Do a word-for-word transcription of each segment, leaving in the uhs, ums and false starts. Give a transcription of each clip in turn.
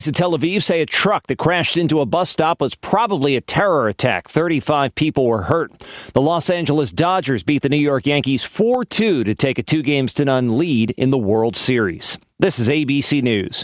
In Tel Aviv say a truck that crashed into a bus stop was probably a terror attack. thirty-five people were hurt. The Los Angeles Dodgers beat the New York Yankees four two to take a two games to none lead in the World Series. This is A B C News.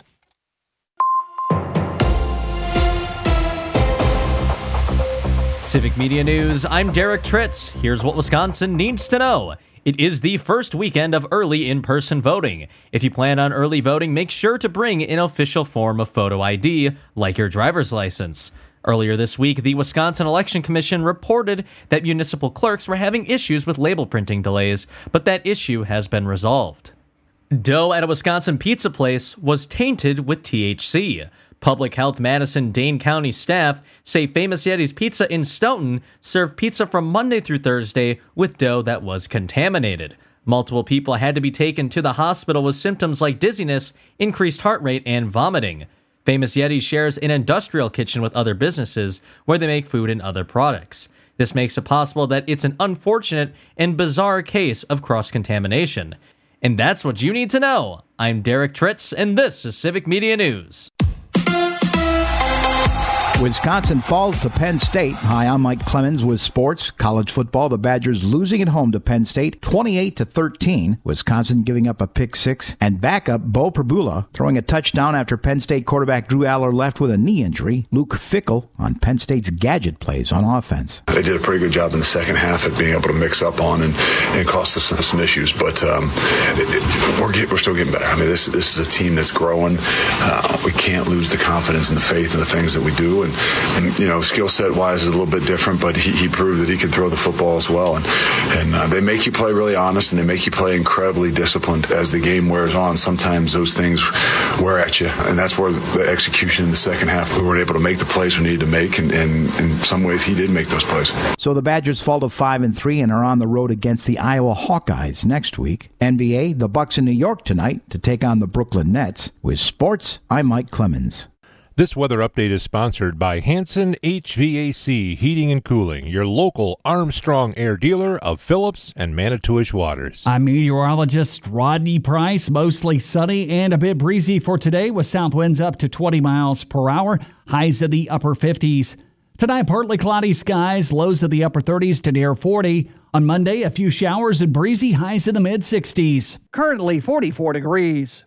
Civic Media News, I'm Derek Tritz. Here's what Wisconsin needs to know. It is the first weekend of early in-person voting. If you plan on early voting, make sure to bring an official form of photo I D, like your driver's license. Earlier this week, the Wisconsin Election Commission reported that municipal clerks were having issues with label printing delays, but that issue has been resolved. Dough at a Wisconsin pizza place was tainted with T H C. Public Health Madison Dane County staff say Famous Yeti's Pizza in Stoughton served pizza from Monday through Thursday with dough that was contaminated. Multiple people had to be taken to the hospital with symptoms like dizziness, increased heart rate, and vomiting. Famous Yeti shares an industrial kitchen with other businesses where they make food and other products. This makes it possible that it's an unfortunate and bizarre case of cross-contamination. And that's what you need to know. I'm Derek Tritz, and this is Civic Media News. Wisconsin falls to Penn State. Hi, I'm Mike Clemens with sports. College football, the Badgers losing at home to Penn State, twenty-eight to thirteen. Wisconsin giving up a pick six. And backup Bo Prabula throwing a touchdown after Penn State quarterback Drew Aller left with a knee injury. Luke Fickell on Penn State's gadget plays on offense. They did a pretty good job in the second half at being able to mix up on and, and cost us some, some issues. But um, it, it, we're, get, we're still getting better. I mean, this, this is a team that's growing. Uh, we can't lose the confidence and the faith in the things that we do. And, and you know, skill set wise is a little bit different, but he, he proved that he can throw the football as well. And, and uh, they make you play really honest, and they make you play incredibly disciplined as the game wears on. Sometimes those things wear at you, and that's where the execution in the second half, we weren't able to make the plays we needed to make, and, and in some ways he did make those plays. So the Badgers fall to five and three and are on the road against the Iowa Hawkeyes next week. N B A, the Bucks in New York tonight to take on the Brooklyn Nets. With sports, I'm Mike Clemens. This weather update is sponsored by Hanson H V A C Heating and Cooling, your local Armstrong Air dealer of Phillips and Manitowish Waters. I'm meteorologist Rodney Price. Mostly sunny and a bit breezy for today with south winds up to twenty miles per hour, highs in the upper fifties. Tonight, partly cloudy skies, lows in the upper thirties to near forty. On Monday, a few showers and breezy, highs in the mid-sixties. Currently forty-four degrees.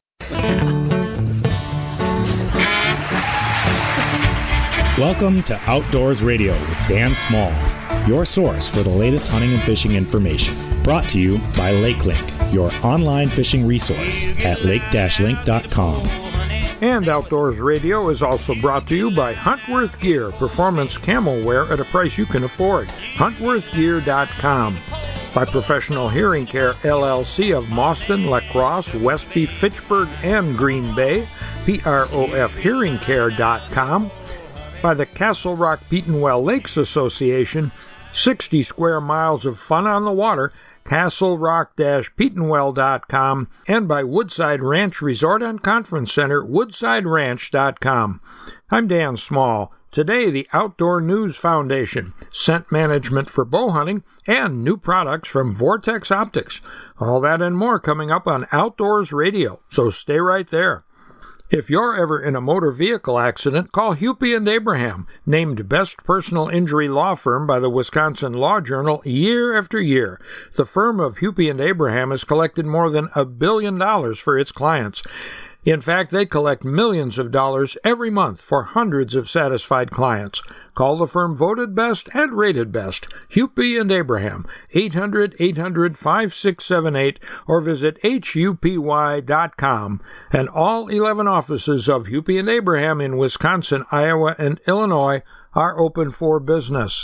Welcome to Outdoors Radio with Dan Small, your source for the latest hunting and fishing information. Brought to you by LakeLink, your online fishing resource at lake dash link dot com. And Outdoors Radio is also brought to you by Huntworth Gear, performance camel wear at a price you can afford. huntworth gear dot com. By Professional Hearing Care, L L C of Mauston, La Crosse, Westby, Fitchburg, and Green Bay. P R O F hearing care dot com. By the Castle Rock Petenwell Lakes Association, sixty square miles of fun on the water, castle rock dash petenwell dot com, and by Woodside Ranch Resort and Conference Center, woodside ranch dot com. I'm Dan Small. Today, the Outdoor News Foundation, scent management for bow hunting, and new products from Vortex Optics. All that and more coming up on Outdoors Radio, so stay right there. If you're ever in a motor vehicle accident, call Hupy and Abraham, named Best Personal Injury Law Firm by the Wisconsin Law Journal year after year. The firm of Hupy and Abraham has collected more than a billion dollars for its clients. In fact, they collect millions of dollars every month for hundreds of satisfied clients. Call the firm voted best and rated best, Hupy and Abraham, eight hundred, eight hundred, five six seven eight, or visit H U P Y dot com. And all eleven offices of Hupy and Abraham in Wisconsin, Iowa, and Illinois are open for business.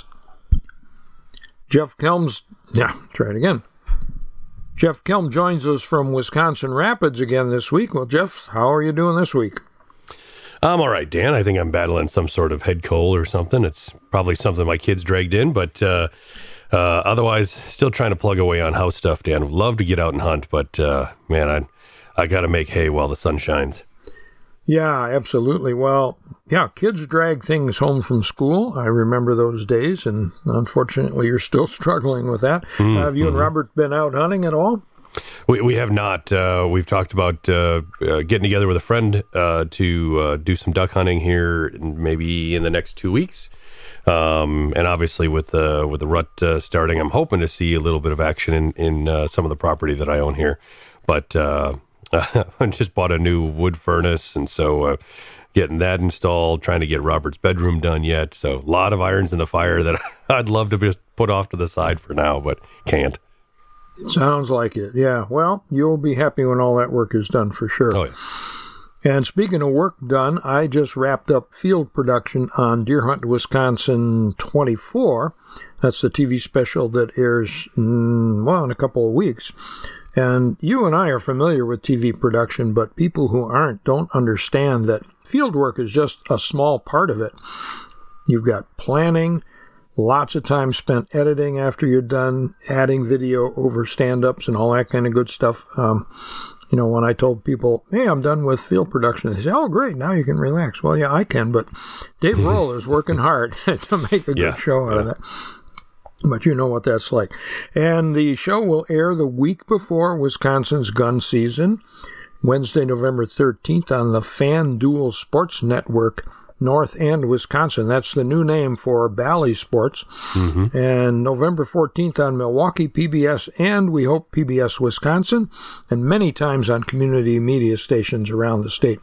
Jeff Kelms, yeah, try it again. Jeff Kelm joins us from Wisconsin Rapids again this week. Well, Jeff, how are you doing this week? I'm all right, Dan. I think I'm battling some sort of head cold or something. It's probably something my kids dragged in, but uh, uh, otherwise, still trying to plug away on house stuff, Dan. Would love to get out and hunt, but uh, man, I I got to make hay while the sun shines. Yeah, absolutely. Well, yeah, kids drag things home from school. I remember those days, and unfortunately, you're still struggling with that. Mm-hmm. Have you and Robert been out hunting at all? We we have not. Uh, we've talked about uh, uh, getting together with a friend uh, to uh, do some duck hunting here, maybe in the next two weeks. Um, and obviously, with uh, with the rut uh, starting, I'm hoping to see a little bit of action in in uh, some of the property that I own here. But uh, I just bought a new wood furnace, and so uh, getting that installed, trying to get Robert's bedroom done yet. So a lot of irons in the fire that I'd love to just put off to the side for now, but can't. Sounds like it. Yeah. Well, you'll be happy when all that work is done for sure. Oh, yeah. And speaking of work done, I just wrapped up field production on Deer Hunt, Wisconsin twenty-four. That's the T V special that airs, mm, well, in a couple of weeks. And you and I are familiar with T V production, but people who aren't don't understand that field work is just a small part of it. You've got planning, lots of time spent editing after you're done, adding video over stand-ups and all that kind of good stuff. Um, you know, when I told people, hey, I'm done with field production, they say, oh, great, now you can relax. Well, yeah, I can, but Dave Roll is working hard to make a good yeah, show out yeah. of that. But you know what that's like. And the show will air the week before Wisconsin's gun season, Wednesday, November thirteenth on the FanDuel Sports Network, North and Wisconsin. That's the new name for Bally Sports. Mm-hmm. And November fourteenth on Milwaukee P B S and we hope P B S Wisconsin, and many times on community media stations around the state.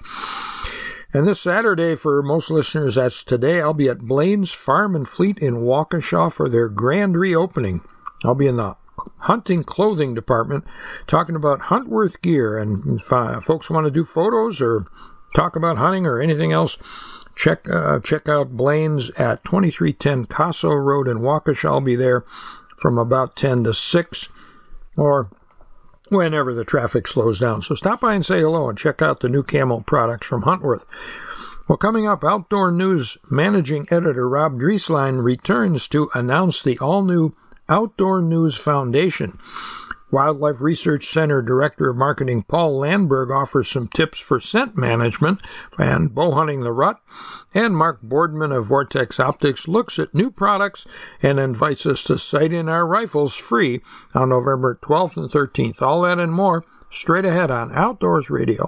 And this Saturday, for most listeners, that's today, I'll be at Blaine's Farm and Fleet in Waukesha for their grand reopening. I'll be in the hunting clothing department talking about Huntworth gear. And if uh, folks want to do photos or talk about hunting or anything else, check uh, check out Blaine's at twenty-three ten Casso Road in Waukesha. I'll be there from about ten to six or whenever the traffic slows down. So stop by and say hello and check out the new camo products from Huntworth. Well, coming up, Outdoor News managing editor Rob Drieslein returns to announce the all-new Outdoor News Foundation. Wildlife Research Center Director of Marketing Paul Landberg offers some tips for scent management and bow hunting the rut. And Mark Boardman of Vortex Optics looks at new products and invites us to sight in our rifles free on November twelfth and thirteenth. All that and more straight ahead on Outdoors Radio.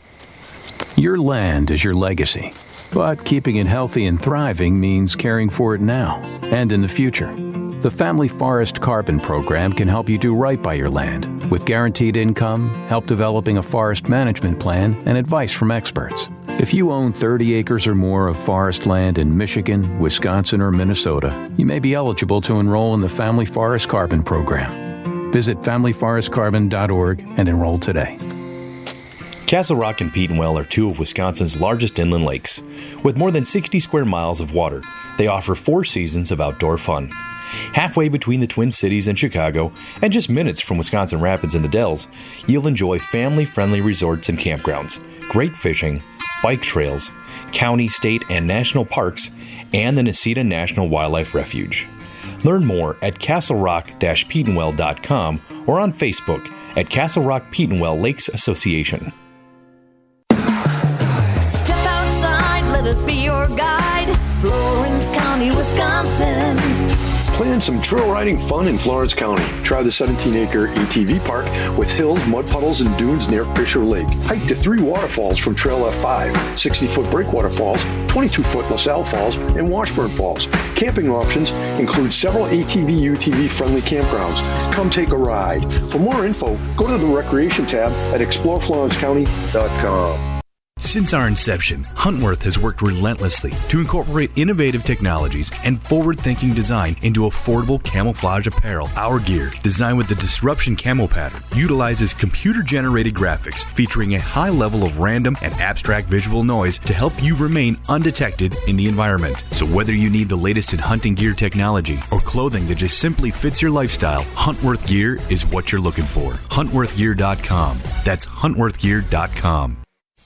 Your land is your legacy, but keeping it healthy and thriving means caring for it now and in the future. The Family Forest Carbon Program can help you do right by your land with guaranteed income, help developing a forest management plan, and advice from experts. If you own thirty acres or more of forest land in Michigan, Wisconsin, or Minnesota, you may be eligible to enroll in the Family Forest Carbon Program. Visit family forest carbon dot org and enroll today. Castle Rock and Petenwell are two of Wisconsin's largest inland lakes. With more than sixty square miles of water, they offer four seasons of outdoor fun. Halfway between the Twin Cities and Chicago, and just minutes from Wisconsin Rapids and the Dells, you'll enjoy family-friendly resorts and campgrounds, great fishing, bike trails, county, state, and national parks, and the Necedah National Wildlife Refuge. Learn more at castle rock dash petenwell dot com or on Facebook at Castle Rock Petenwell Lakes Association. Step outside, let us be your guide. Florence County, Wisconsin. Plan some trail riding fun in Florence County. Try the seventeen acre A T V park with hills, mud puddles, and dunes near Fisher Lake. Hike to three waterfalls from Trail F five, sixty foot Breakwater Falls, twenty-two foot LaSalle Falls, and Washburn Falls. Camping options include several A T V U T V friendly campgrounds. Come take a ride. For more info, go to the Recreation tab at explore florence county dot com. Since our inception, Huntworth has worked relentlessly to incorporate innovative technologies and forward-thinking design into affordable camouflage apparel. Our gear, designed with the Disruption Camo pattern, utilizes computer-generated graphics featuring a high level of random and abstract visual noise to help you remain undetected in the environment. So whether you need the latest in hunting gear technology or clothing that just simply fits your lifestyle, Huntworth Gear is what you're looking for. huntworth gear dot com. That's huntworth gear dot com.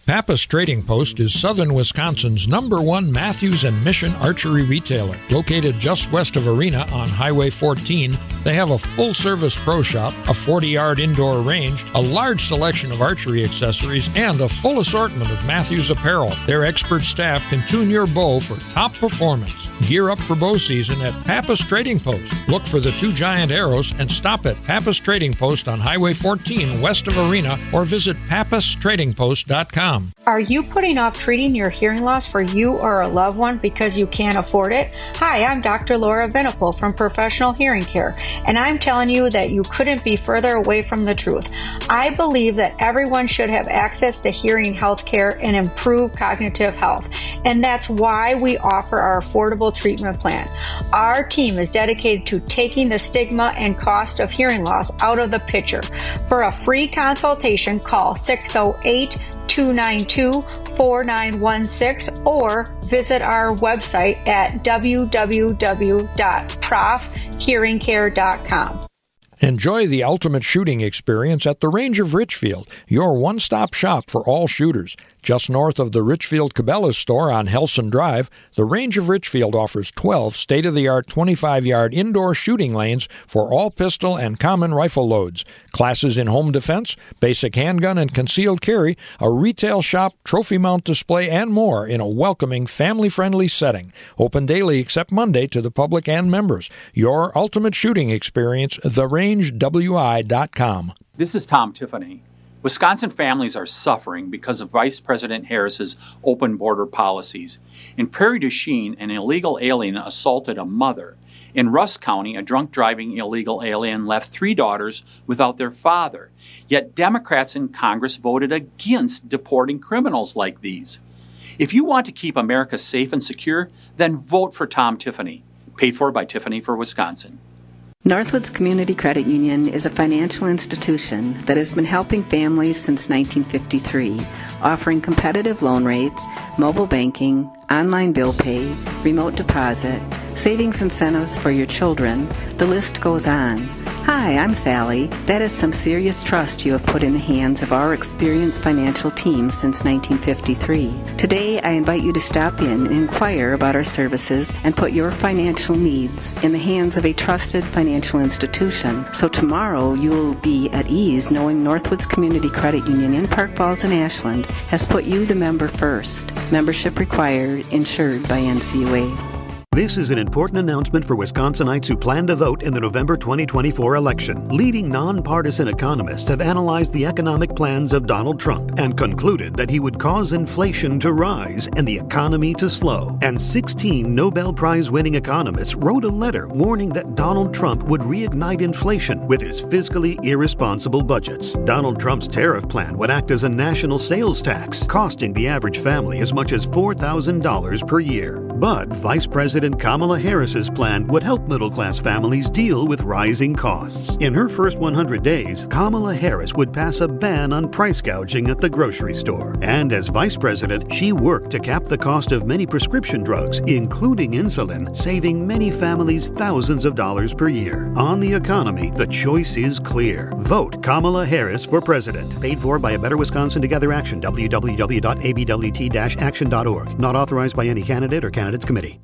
Pappas Trading Post is southern Wisconsin's number one Matthews and Mission archery retailer. Located just west of Arena on Highway fourteen, they have a full-service pro shop, a forty-yard indoor range, a large selection of archery accessories, and a full assortment of Matthews apparel. Their expert staff can tune your bow for top performance. Gear up for bow season at Pappas Trading Post. Look for the two giant arrows and stop at Pappas Trading Post on Highway fourteen west of Arena or visit pappas trading post dot com. Are you putting off treating your hearing loss for you or a loved one because you can't afford it? Hi, I'm Doctor Laura Venipal from Professional Hearing Care, and I'm telling you that you couldn't be further away from the truth. I believe that everyone should have access to hearing health care and improve cognitive health, and that's why we offer our affordable treatment plan. Our team is dedicated to taking the stigma and cost of hearing loss out of the picture. For a free consultation, call six oh eight, two nine two, four nine one six or visit our website at w w w dot prof hearing care dot com. Enjoy the ultimate shooting experience at the Range of Richfield, your one-stop shop for all shooters. Just north of the Richfield Cabela's store on Helson Drive, the Range of Richfield offers twelve state-of-the-art twenty-five-yard indoor shooting lanes for all pistol and common rifle loads, classes in home defense, basic handgun and concealed carry, a retail shop, trophy mount display, and more in a welcoming, family-friendly setting. Open daily except Monday to the public and members. Your ultimate shooting experience, the range w i dot com. This is Tom Tiffany. Wisconsin families are suffering because of Vice President Harris's open border policies. In Prairie du Chien, an illegal alien assaulted a mother. In Rusk County, a drunk driving illegal alien left three daughters without their father. Yet Democrats in Congress voted against deporting criminals like these. If you want to keep America safe and secure, then vote for Tom Tiffany. Paid for by Tiffany for Wisconsin. Northwoods Community Credit Union is a financial institution that has been helping families since nineteen fifty-three, offering competitive loan rates, mobile banking, online bill pay, remote deposit, savings incentives for your children. The list goes on. Hi, I'm Sally. That is some serious trust you have put in the hands of our experienced financial team since nineteen fifty-three. Today, I invite you to stop in and inquire about our services and put your financial needs in the hands of a trusted financial institution. So tomorrow, you will be at ease knowing Northwoods Community Credit Union in Park Falls and Ashland has put you, the member, first. Membership required, insured by N C U A. This is an important announcement for Wisconsinites who plan to vote in the November twenty twenty-four election. Leading nonpartisan economists have analyzed the economic plans of Donald Trump and concluded that he would cause inflation to rise and the economy to slow. And sixteen Nobel Prize-winning economists wrote a letter warning that Donald Trump would reignite inflation with his fiscally irresponsible budgets. Donald Trump's tariff plan would act as a national sales tax, costing the average family as much as four thousand dollars per year. But Vice President Kamala Harris's plan would help middle-class families deal with rising costs. In her first one hundred days, Kamala Harris would pass a ban on price gouging at the grocery store. And as vice president, she worked to cap the cost of many prescription drugs, including insulin, saving many families thousands of dollars per year. On the economy, the choice is clear. Vote Kamala Harris for president. Paid for by A Better Wisconsin Together Action, w w w dot a b w t dash action dot org. Not authorized by any candidate or candidates committee.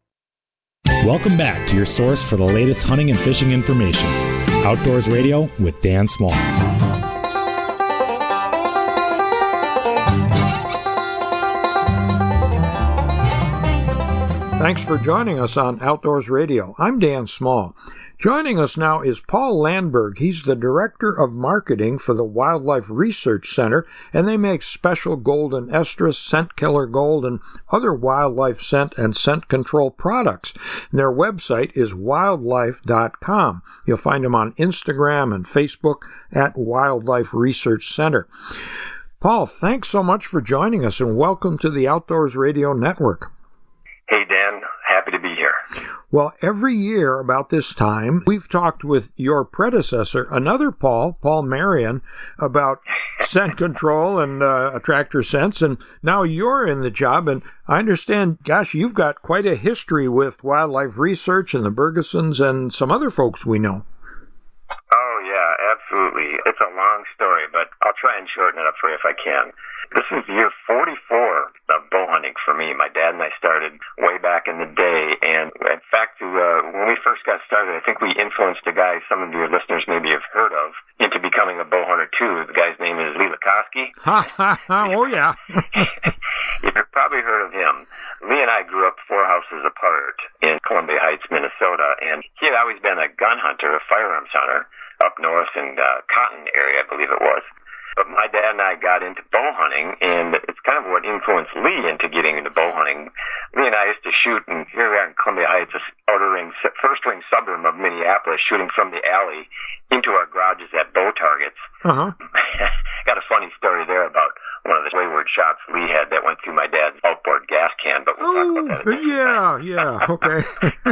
Welcome back to your source for the latest hunting and fishing information. Outdoors Radio with Dan Small. Thanks for joining us on Outdoors Radio. I'm Dan Small. Joining us now is Paul Landberg. He's the Director of Marketing for the Wildlife Research Center, and they make special golden estrus, scent killer gold, and other wildlife scent and scent control products. And their website is wildlife dot com. You'll find them on Instagram and Facebook at Wildlife Research Center. Paul, thanks so much for joining us, and welcome to the Outdoors Radio Network. Hey, Dan. Happy to be here. Well, every year about this time, we've talked with your predecessor, another Paul, Paul Marion, about scent control and uh, attractor scents, and now you're in the job, and I understand, gosh, you've got quite a history with wildlife research and the Bergesons and some other folks we know. Oh, yeah, absolutely. It's a long story, but I'll try and shorten it up for you if I can. This is year forty-four of bow hunting for me. My dad and I started way back in the day, and in fact, uh, when we first got started, I think we influenced a guy some of your listeners maybe have heard of into becoming a bow hunter too. The guy's name is Lee Lukoski. Ha ha ha! Oh yeah. You've probably heard of him. Lee and I grew up four houses apart in Columbia Heights, Minnesota, and he had always been a gun hunter, a firearms hunter, up north in uh, Cotton area, I believe it was. But my dad and I got into bow hunting, and it's kind of what influenced Lee into getting into bow hunting. Lee and I used to shoot, and here we are in Columbia Heights, this outer ring, first ring suburb of Minneapolis, shooting from the alley into our garages at bow targets. Uh-huh. Got a funny story there about one of the wayward shots Lee had that went through my dad's outboard gas can, but we'll oh, talk about that. Yeah, yeah, okay.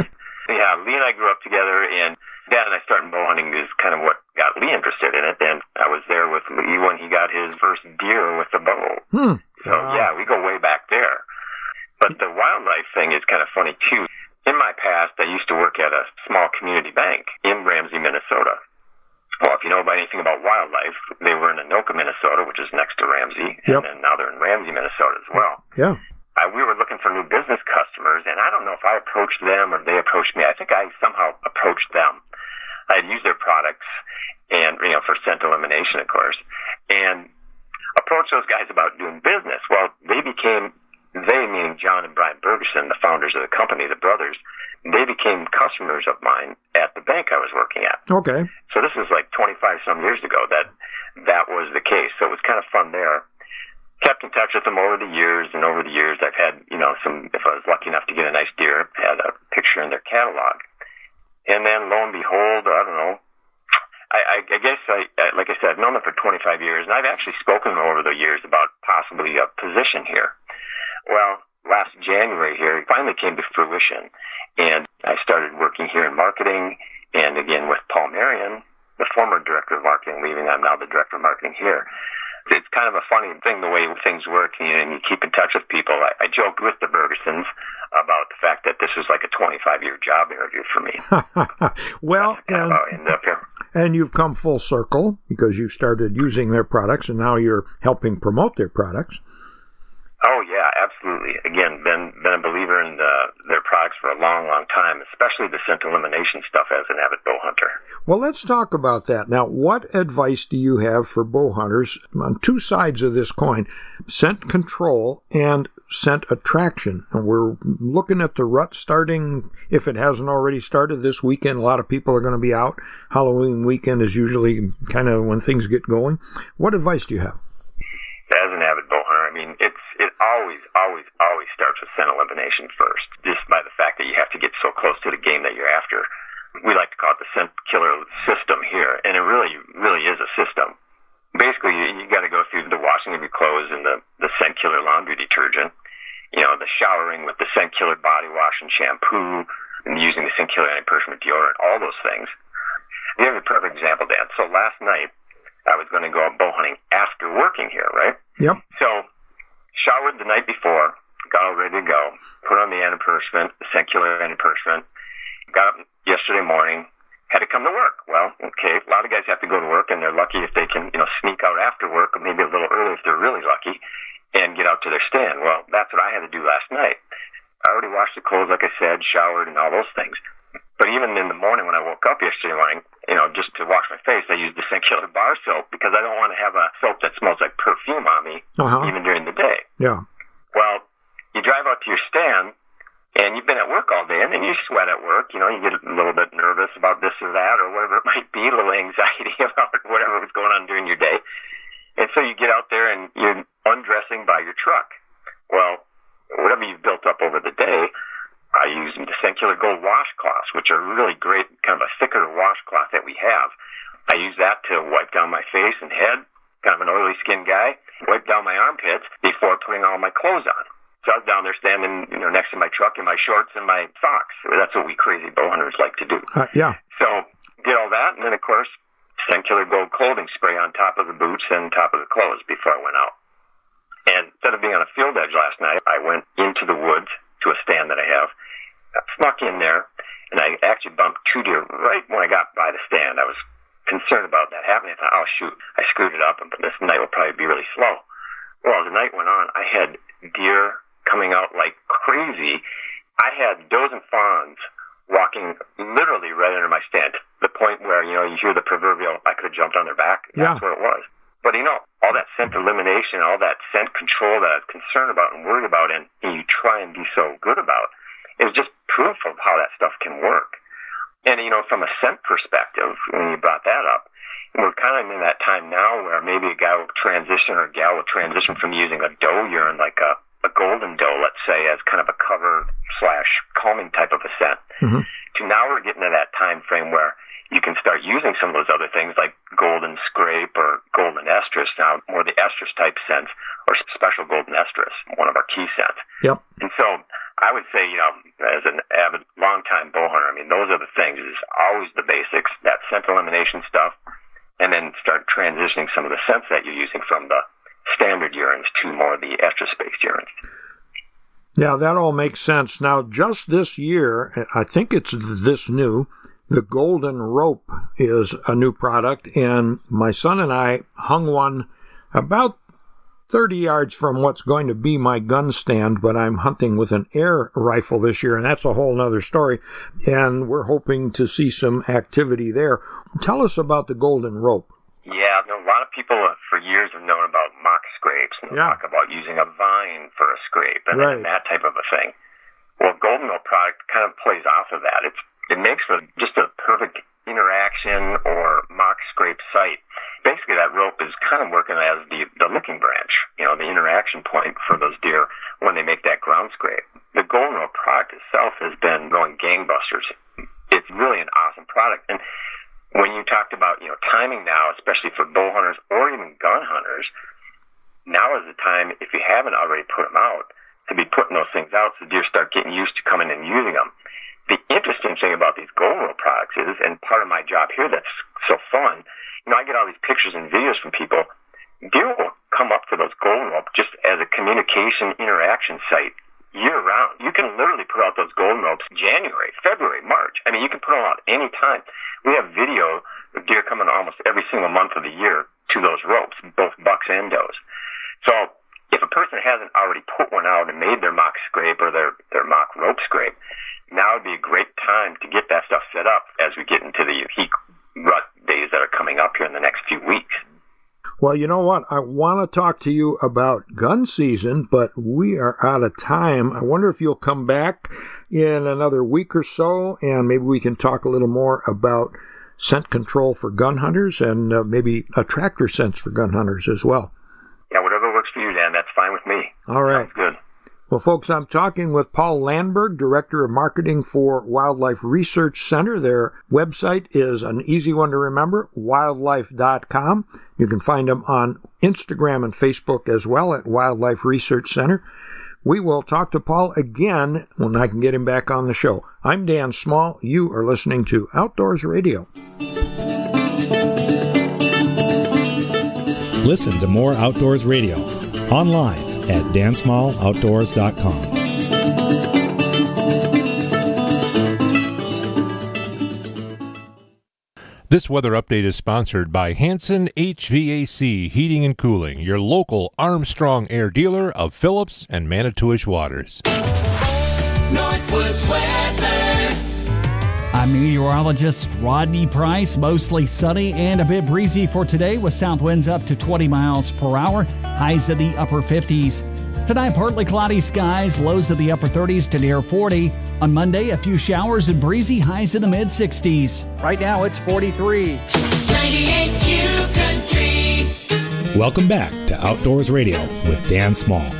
Yeah, Lee and I grew up together, and Dad and I started bow hunting is kind of what got Lee interested in it, and I was there with Lee when he got his first deer with the bow. Hmm. So, yeah, we go way back there. But the wildlife thing is kind of funny, too. In my past, I used to work at a small community bank in Ramsey, Minnesota. Well, if you know about anything about wildlife, they were in Anoka, Minnesota, which is next to Ramsey, yep. and then now they're in Ramsey, Minnesota as well. Yeah. I, we were looking for new business customers, and I don't know if I approached them or they approached me. I think I somehow approached them. I had used their products, and you know, for scent elimination, of course, and approached those guys about doing business. Well, they became, they meaning John and Brian Bergeson, the founders of the company, the brothers, they became customers of mine at the bank I was working at. Okay. So this is like twenty-five some years ago that that was the case. So it was kind of fun there. Kept in touch with them over the years, and over the years I've had, you know, some, if I was lucky enough to get a nice deer, had a picture in their catalog. And then, lo and behold, I don't know, I, I, I guess, I, I, like I said, I've known them for twenty-five years, and I've actually spoken over the years about possibly a position here. Well, last January here, it finally came to fruition, and I started working here in marketing, and again with Paul Marion, the former director of marketing leaving, I'm now the director of marketing here. It's kind of a funny thing the way things work, and you, and you keep in touch with people. I, I joked with the Bergesons about the fact that this was like a twenty-five year job interview for me. Well, and, end up here. and you've come full circle because you started using their products, and now you're helping promote their products. Oh, yeah, absolutely. Again, been been a believer in the, their products for a long, long time, especially the scent elimination stuff as an avid bow hunter. Well, let's talk about that. Now, what advice do you have for bow hunters on two sides of this coin, scent control and scent attraction? And we're looking at the rut starting, if it hasn't already started this weekend. A lot of people are going to be out. Halloween weekend is usually kind of when things get going. What advice do you have? As an avid bow hunter, I mean, it's it always, always, always starts with scent elimination first, just by the fact that you have to get so close to the game that you're after. We like to call it the scent killer system here, and it really, really is a system. Basically, you, you got to go through the washing of your clothes and the, the scent killer laundry detergent, you know, the showering with the scent killer body wash and shampoo, and using the scent killer anti-perfume deodorant, all those things. You have a perfect example, Dan. So last night, I was going to go out bow hunting after working here, right? Yep. So, showered the night before, got all ready to go, put on the antiperspirant, the scent killer antiperspirant, got up yesterday morning, had to come to work. Well, okay, a lot of guys have to go to work, and they're lucky if they can, you know, sneak out after work, or maybe a little early if they're really lucky, and get out to their stand. Well, that's what I had to do last night. I already washed the clothes, like I said, showered, and all those things. But even in the morning when I woke up yesterday morning, you know, just to wash my face, I used the scent killer bar soap because I don't want to have a soap that smells like perfume on me, uh-huh. even during the day. Yeah. Well, you drive out to your stand, and you've been at work all day, and then you sweat at work. You know, you get a little bit nervous about this or that or whatever it might be, a little anxiety about whatever was going on during your day. And so you get out there, and you're undressing by your truck. Well, whatever you've built up over the day, I use the Scent Killer Gold washcloths, which are really great, kind of a thicker washcloth that we have. I use that to wipe down my face and head, kind of an oily skinned guy, wipe down my armpits before putting all my clothes on. So I was down there standing, you know, next to my truck in my shorts and my socks. That's what we crazy bow hunters like to do. Uh, yeah. So did all that, and then, of course, Scent Killer Gold clothing spray on top of the boots and top of the clothes before I went out. And instead of being on a field edge last night, I went into the woods to a stand that I have, I snuck in there, and I actually bumped two deer right when I got by the stand. I was concerned about that happening. I thought, oh, shoot, I screwed it up, and this night will probably be really slow. Well, as the night went on, I had deer coming out like crazy. I had does and fawns walking literally right under my stand, the point where, you know, you hear the proverbial, I could have jumped on their back. That's Yeah. where it was. But, you know, all that scent elimination, all that scent control that I was concerned about and worried about, and, and you try and be so good about, is just proof of how that stuff can work. And, you know, from a scent perspective, when you brought that up, we're kind of in that time now where maybe a guy will transition or a gal will transition from using a doe urine, like a, a golden doe, let's say, as kind of a cover slash calming type of a scent, Mm-hmm. to now we're getting to that time frame where you can start using some of those other things like golden scrape or golden estrus, now more the estrus type scents, or special golden estrus, one of our key scents. Yep. And so I would say, you know, as an avid, long-time bow hunter, I mean, those are the things. It's always the basics, that scent elimination stuff, and then start transitioning some of the scents that you're using from the standard urines to more of the estrus-based urines. Yeah, that all makes sense. Now, just this year, I think it's this new, the Golden Rope is a new product, and my son and I hung one about thirty yards from what's going to be my gun stand, but I'm hunting with an air rifle this year, and that's a whole other story, and we're hoping to see some activity there. Tell us about the Golden Rope. Yeah, you know, a lot of people uh, for years have known about mock scrapes and Yeah. talk about using a vine for a scrape and, Right. and that type of a thing. Well, Golden Rope product kind of plays off of that. It's it makes for just a perfect interaction or mock scrape site. Basically, that rope is kind of working as the the licking branch, you know, the interaction point for those deer when they make that ground scrape. The Golden Rope product itself has been going gangbusters. It's really an awesome product. And when you talked about, you know, timing now, especially for bow hunters or even gun hunters, now is the time, if you haven't already put them out, to be putting those things out so deer start getting used to coming and using them. The interesting thing about these Golden Rope products is, and part of my job here that's so fun, you know, I get all these pictures and videos from people. Deer will come up to those Golden Rope just as a communication interaction site year round. You can literally put out those Golden Ropes January, February, March. I mean, you can put them out any time. We have video of deer coming almost every single month of the year to those ropes, both bucks and does. So if a person hasn't already put one out and made their mock scrape or their, their mock rope scrape, now would be a great time to get that stuff set up as we get into the heat rut days that are coming up here in the next few weeks. Well, you know what? I want to talk to you about gun season, but we are out of time. I wonder if you'll come back in another week or so, and maybe we can talk a little more about scent control for gun hunters and uh, maybe attractor scents for gun hunters as well. Yeah, whatever works for you, Dan, that's fine with me. All right. Sounds good. Well, folks, I'm talking with Paul Landberg, Director of Marketing for Wildlife Research Center. Their website is an easy one to remember, wildlife dot com. You can find them on Instagram and Facebook as well at Wildlife Research Center. We will talk to Paul again when I can get him back on the show. I'm Dan Small. You are listening to Outdoors Radio. Listen to more Outdoors Radio online at dan small outdoors dot com. This weather update is sponsored by Hanson H V A C Heating and Cooling, your local Armstrong Air dealer of Phillips and Manitowish Waters. Northwoods weather. I'm meteorologist Rodney Price. Mostly sunny and a bit breezy for today with south winds up to twenty miles per hour, highs in the upper fifties. Tonight, partly cloudy skies, lows of the upper thirties to near forty. On Monday, a few showers and breezy, highs in the mid sixties. Right now, it's forty-three. ninety-eight Q Country. Welcome back to Outdoors Radio with Dan Small.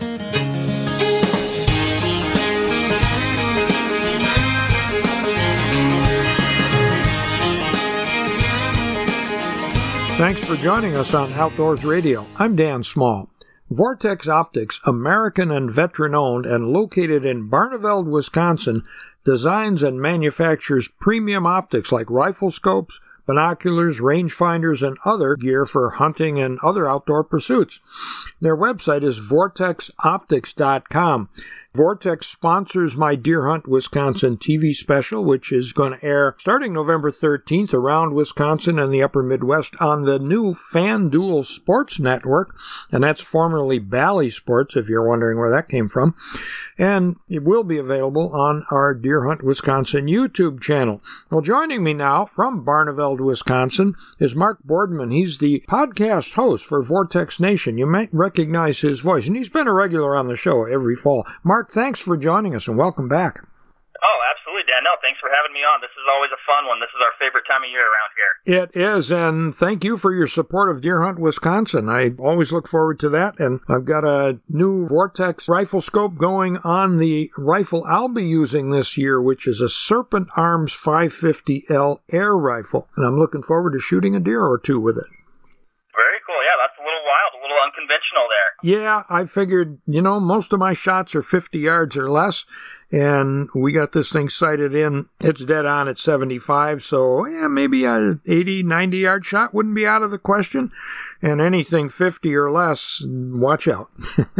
Thanks for joining us on Outdoors Radio. I'm Dan Small. Vortex Optics, American and veteran-owned and located in Barneveld, Wisconsin, designs and manufactures premium optics like rifle scopes, binoculars, rangefinders, and other gear for hunting and other outdoor pursuits. Their website is vortex optics dot com. Vortex sponsors my Deer Hunt Wisconsin T V special, which is going to air starting November thirteenth around Wisconsin and the upper Midwest on the new FanDuel Sports Network, and that's formerly Bally Sports, if you're wondering where that came from. And it will be available on our Deer Hunt Wisconsin YouTube channel. Well, joining me now from Barneveld, Wisconsin, is Mark Boardman. He's the podcast host for Vortex Nation. You might recognize his voice, and he's been a regular on the show every fall. Mark, thanks for joining us, and welcome back. Oh, absolutely, Dan. No, thanks for having me on. This is always a fun one. This is our favorite time of year around here. It is, and thank you for your support of Deer Hunt Wisconsin. I always look forward to that, and I've got a new Vortex rifle scope going on the rifle I'll be using this year, which is a Serpent Arms five fifty L air rifle, and I'm looking forward to shooting a deer or two with it. Very cool. Yeah, that's a little wild, a little unconventional there. Yeah, I figured, you know, most of my shots are fifty yards or less, and we got this thing sighted in. It's dead on at seventy-five, so yeah, maybe a eighty, ninety yard shot wouldn't be out of the question. And anything fifty or less, watch out.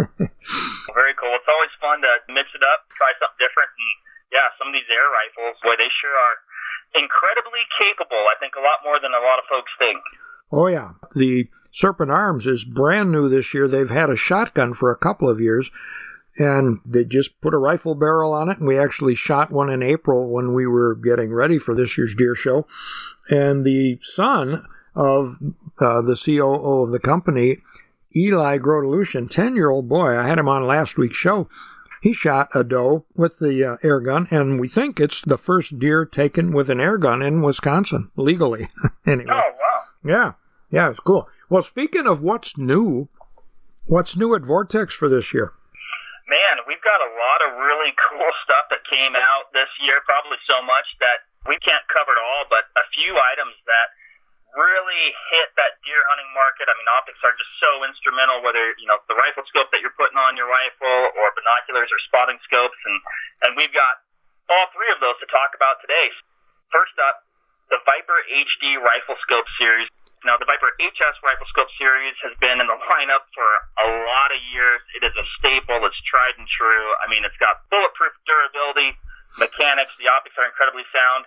Very cool. It's always fun to mix it up, try something different. And yeah, some of these air rifles, boy, they sure are incredibly capable. I think a lot more than a lot of folks think. Oh, yeah. The Serpent Arms is brand new this year. They've had a shotgun for a couple of years, and they just put a rifle barrel on it, and we actually shot one in April when we were getting ready for this year's deer show. And the son of uh, the C O O of the company, Eli Grodelushin, ten-year-old boy, I had him on last week's show. He shot a doe with the uh, air gun, and we think it's the first deer taken with an air gun in Wisconsin, legally. Anyway. Oh, wow. Yeah. Yeah, it's cool. Well, speaking of what's new, what's new at Vortex for this year? Man, we've got a lot of really cool stuff that came out this year, probably so much that we can't cover it all, but a few items that really hit that deer hunting market. I mean, optics are just so instrumental, whether, you know, the rifle scope that you're putting on your rifle or binoculars or spotting scopes, and, and we've got all three of those to talk about today. First up, the Viper H D Rifle Scope Series. Now, the Viper H S Rifle Scope Series has been in the lineup for a lot of years. It is a staple. It's tried and true. I mean, it's got bulletproof durability, mechanics. The optics are incredibly sound.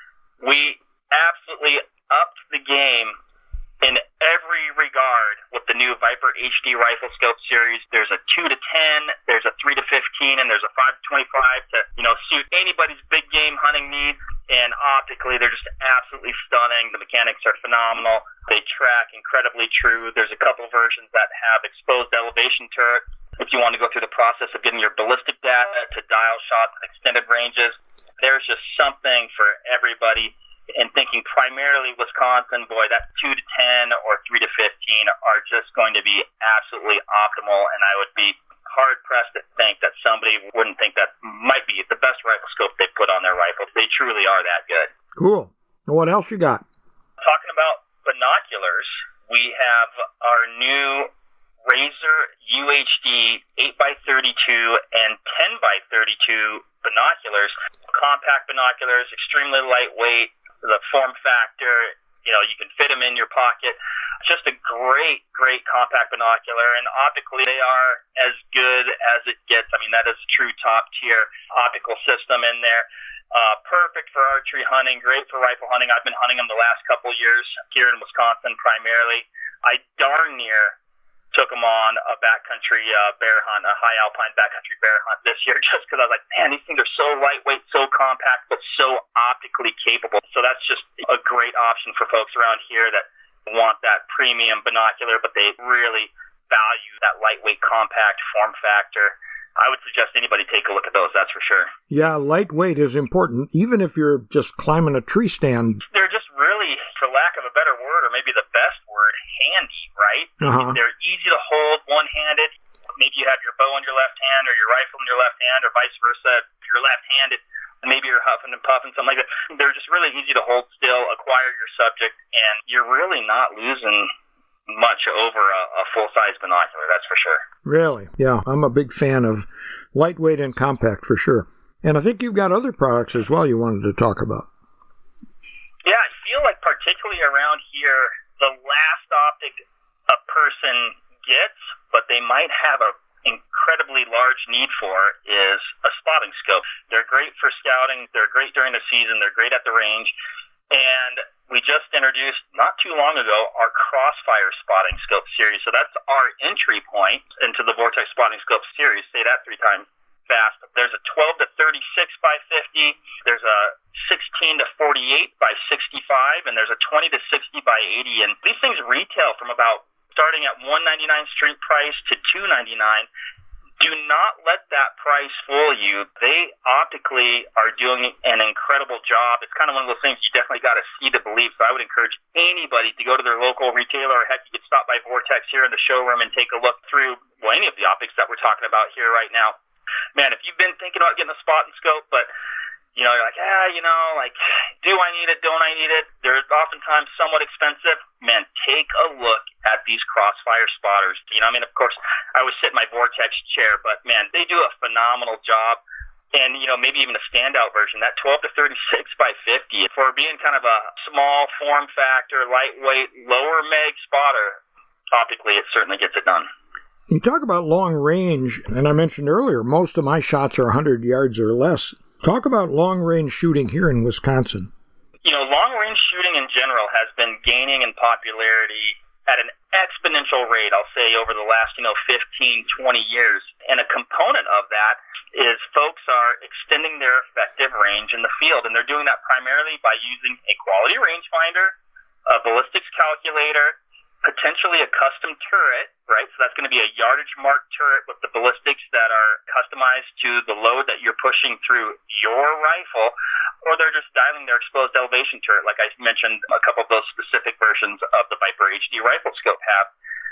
We absolutely upped the game in every regard with the new Viper H D Rifle Scope Series. There's a two to ten, there's a three to fifteen, and there's a five to twenty-five to, you know, suit anybody's big game hunting needs. And optically, they're just absolutely stunning. The mechanics are phenomenal. They track incredibly true. There's a couple versions that have exposed elevation turret. If you want to go through the process of getting your ballistic data to dial shots at extended ranges, there's just something for everybody. And thinking primarily Wisconsin, boy, that two to ten or three to fifteen are just going to be absolutely optimal. And I would be hard-pressed to think that somebody wouldn't think that might be the best rifle scope they put on their rifles. They truly are that good. Cool. What else you got? Talking about binoculars, we have our new Razor U H D eight by thirty-two and ten by thirty-two binoculars. Compact binoculars, extremely lightweight. The form factor, you know, you can fit them in your pocket. Just a great, great compact binocular, and optically they are as good as it gets. I mean, that is a true top-tier optical system in there. Uh, perfect for archery hunting, great for rifle hunting. I've been hunting them the last couple of years here in Wisconsin primarily. I darn near took them on a backcountry uh, bear hunt, a high alpine backcountry bear hunt this year, just because I was like, man, these things are so lightweight, so compact, but so optically capable. So that's just a great option for folks around here that want that premium binocular, but they really value that lightweight, compact form factor. I would suggest anybody take a look at those, that's for sure. Yeah, lightweight is important, even if you're just climbing a tree stand. They're just really, for lack of a better word, or maybe the best word, handy, right? Uh-huh. They're easy to hold one-handed. Maybe you have your bow in your left hand or your rifle in your left hand, or vice versa. If you're left-handed, maybe you're huffing and puffing, something like that. They're just really easy to hold still, acquire your subject, and you're really not losing much over a, a full-size binocular, that's for sure. Really? Yeah, I'm a big fan of lightweight and compact for sure. And I think you've got other products as well you wanted to talk about. Yeah, I feel like particularly around here, the last optic a person gets, but they might have a incredibly large need for is a spotting scope. They're great for scouting. They're great during the season. They're great at the range. And we just introduced, not too long ago, our Crossfire Spotting Scope series. So that's our entry point into the Vortex Spotting Scope series. Say that three times fast. There's a twelve to thirty-six by fifty. There's a sixteen to forty-eight by sixty-five. And there's a twenty to sixty by eighty. And these things retail from about starting at one ninety-nine street price to two ninety-nine. Do not let that price fool you. They optically are doing an incredible job. It's kind of one of those things you definitely got to see to believe. So I would encourage anybody to go to their local retailer, or heck, you could stop by Vortex here in the showroom and take a look through, well, any of the optics that we're talking about here right now. Man, if you've been thinking about getting a spot and scope, but you know, you're like, ah, you know, like, do I need it? Don't I need it? They're oftentimes somewhat expensive. Man, take a look at these Crossfire spotters. You know, I mean, of course, I always sit in my Vortex chair, but man, they do a phenomenal job. And, you know, maybe even a standout version, that twelve to thirty-six by fifty, for being kind of a small form factor, lightweight, lower meg spotter, optically, it certainly gets it done. You talk about long range, and I mentioned earlier, most of my shots are one hundred yards or less. Talk about long-range shooting here in Wisconsin. You know, long-range shooting in general has been gaining in popularity at an exponential rate, I'll say, over the last, you know, fifteen, twenty years. And a component of that is folks are extending their effective range in the field, and they're doing that primarily by using a quality rangefinder, a ballistics calculator, potentially a custom turret, right? So that's going to be a yardage mark turret with the ballistics that are customized to the load that you're pushing through your rifle, or they're just dialing their exposed elevation turret, like I mentioned a couple of those specific versions of the Viper H D rifle scope have.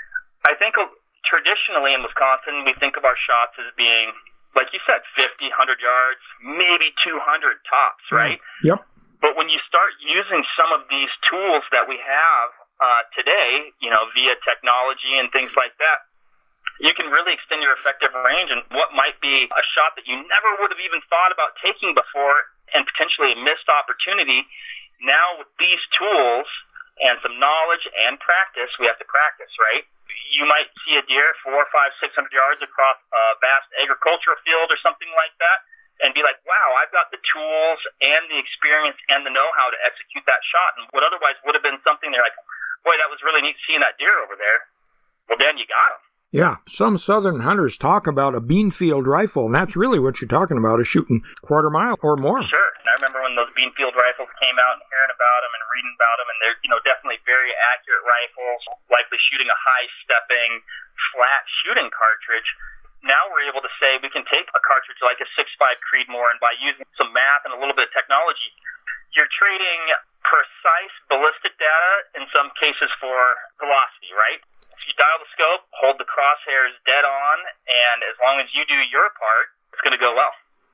I think traditionally in Wisconsin, we think of our shots as being, like you said, fifty, one hundred yards, maybe two hundred tops, right? Yep. But when you start using some of these tools that we have Uh, today, you know, via technology and things like that, you can really extend your effective range, and what might be a shot that you never would have even thought about taking before, and potentially a missed opportunity. Now with these tools and some knowledge and practice, we have to practice, right? You might see a deer four, five, six hundred yards across a vast agricultural field or something like that, and be like, wow, I've got the tools and the experience and the know-how to execute that shot. And what otherwise would have been something they're like, boy, that was really neat seeing that deer over there. Well, then you got him. Yeah, some southern hunters talk about a Beanfield rifle, and that's really what you're talking about, is shooting quarter mile or more. Sure. And I remember when those Beanfield rifles came out and hearing about them and reading about them, and they're, you know, definitely very accurate rifles, likely shooting a high-stepping, flat shooting cartridge. Now we're able to say we can take a cartridge like a six five Creedmoor, and by using some math and a little bit of technology, you're trading precise ballistic data in some cases for velocity, right? So you dial the scope, hold the crosshairs dead on, and as long as you do your part, it's going to go well.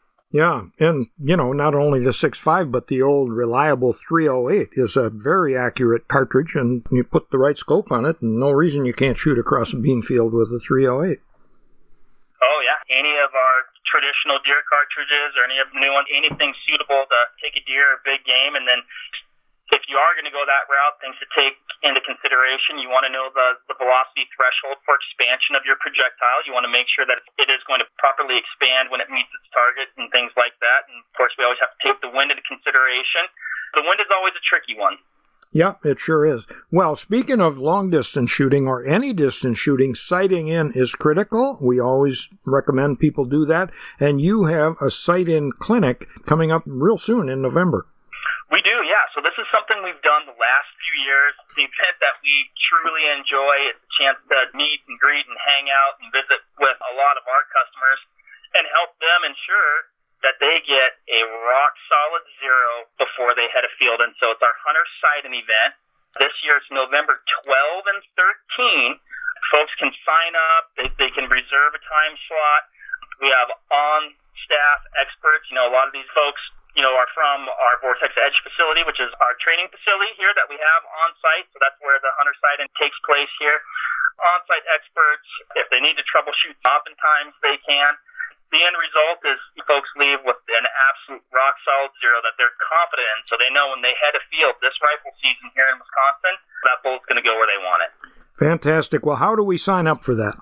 Yeah, and, you know, not only the six five, but the old reliable three oh eight is a very accurate cartridge, and you put the right scope on it, and no reason you can't shoot across a beanfield with a three oh eight. Oh, yeah. Any of our traditional deer cartridges or any of the new ones, anything suitable to take a deer or big game. And then if you are going to go that route, things to take into consideration, you want to know the, the velocity threshold for expansion of your projectile. You want to make sure that it is going to properly expand when it meets its target and things like that. And, of course, we always have to take the wind into consideration. The wind is always a tricky one. Yeah, it sure is. Well, speaking of long-distance shooting or any distance shooting, sighting in is critical. We always recommend people do that. And you have a sight-in clinic coming up real soon in November. We do, yeah. So this is something we've done the last few years. It's the event that we truly enjoy. It's a chance to meet and greet and hang out and visit with a lot of our customers and help them ensure that they get a rock-solid zero before they head afield. And so it's our Hunter Sight-In event. This year it's November twelfth and thirteenth. Folks can sign up. They, they can reserve a time slot. We have on-staff experts. You know, a lot of these folks, you know, are from our Vortex Edge facility, which is our training facility here that we have on-site. So that's where the Hunter Sight-In takes place here. On-site experts, if they need to troubleshoot, oftentimes they can. The end result is folks leave with an absolute rock-solid zero that they're confident in, so they know when they head afield this rifle season here in Wisconsin, that bullet's going to go where they want it. Fantastic. Well, how do we sign up for that?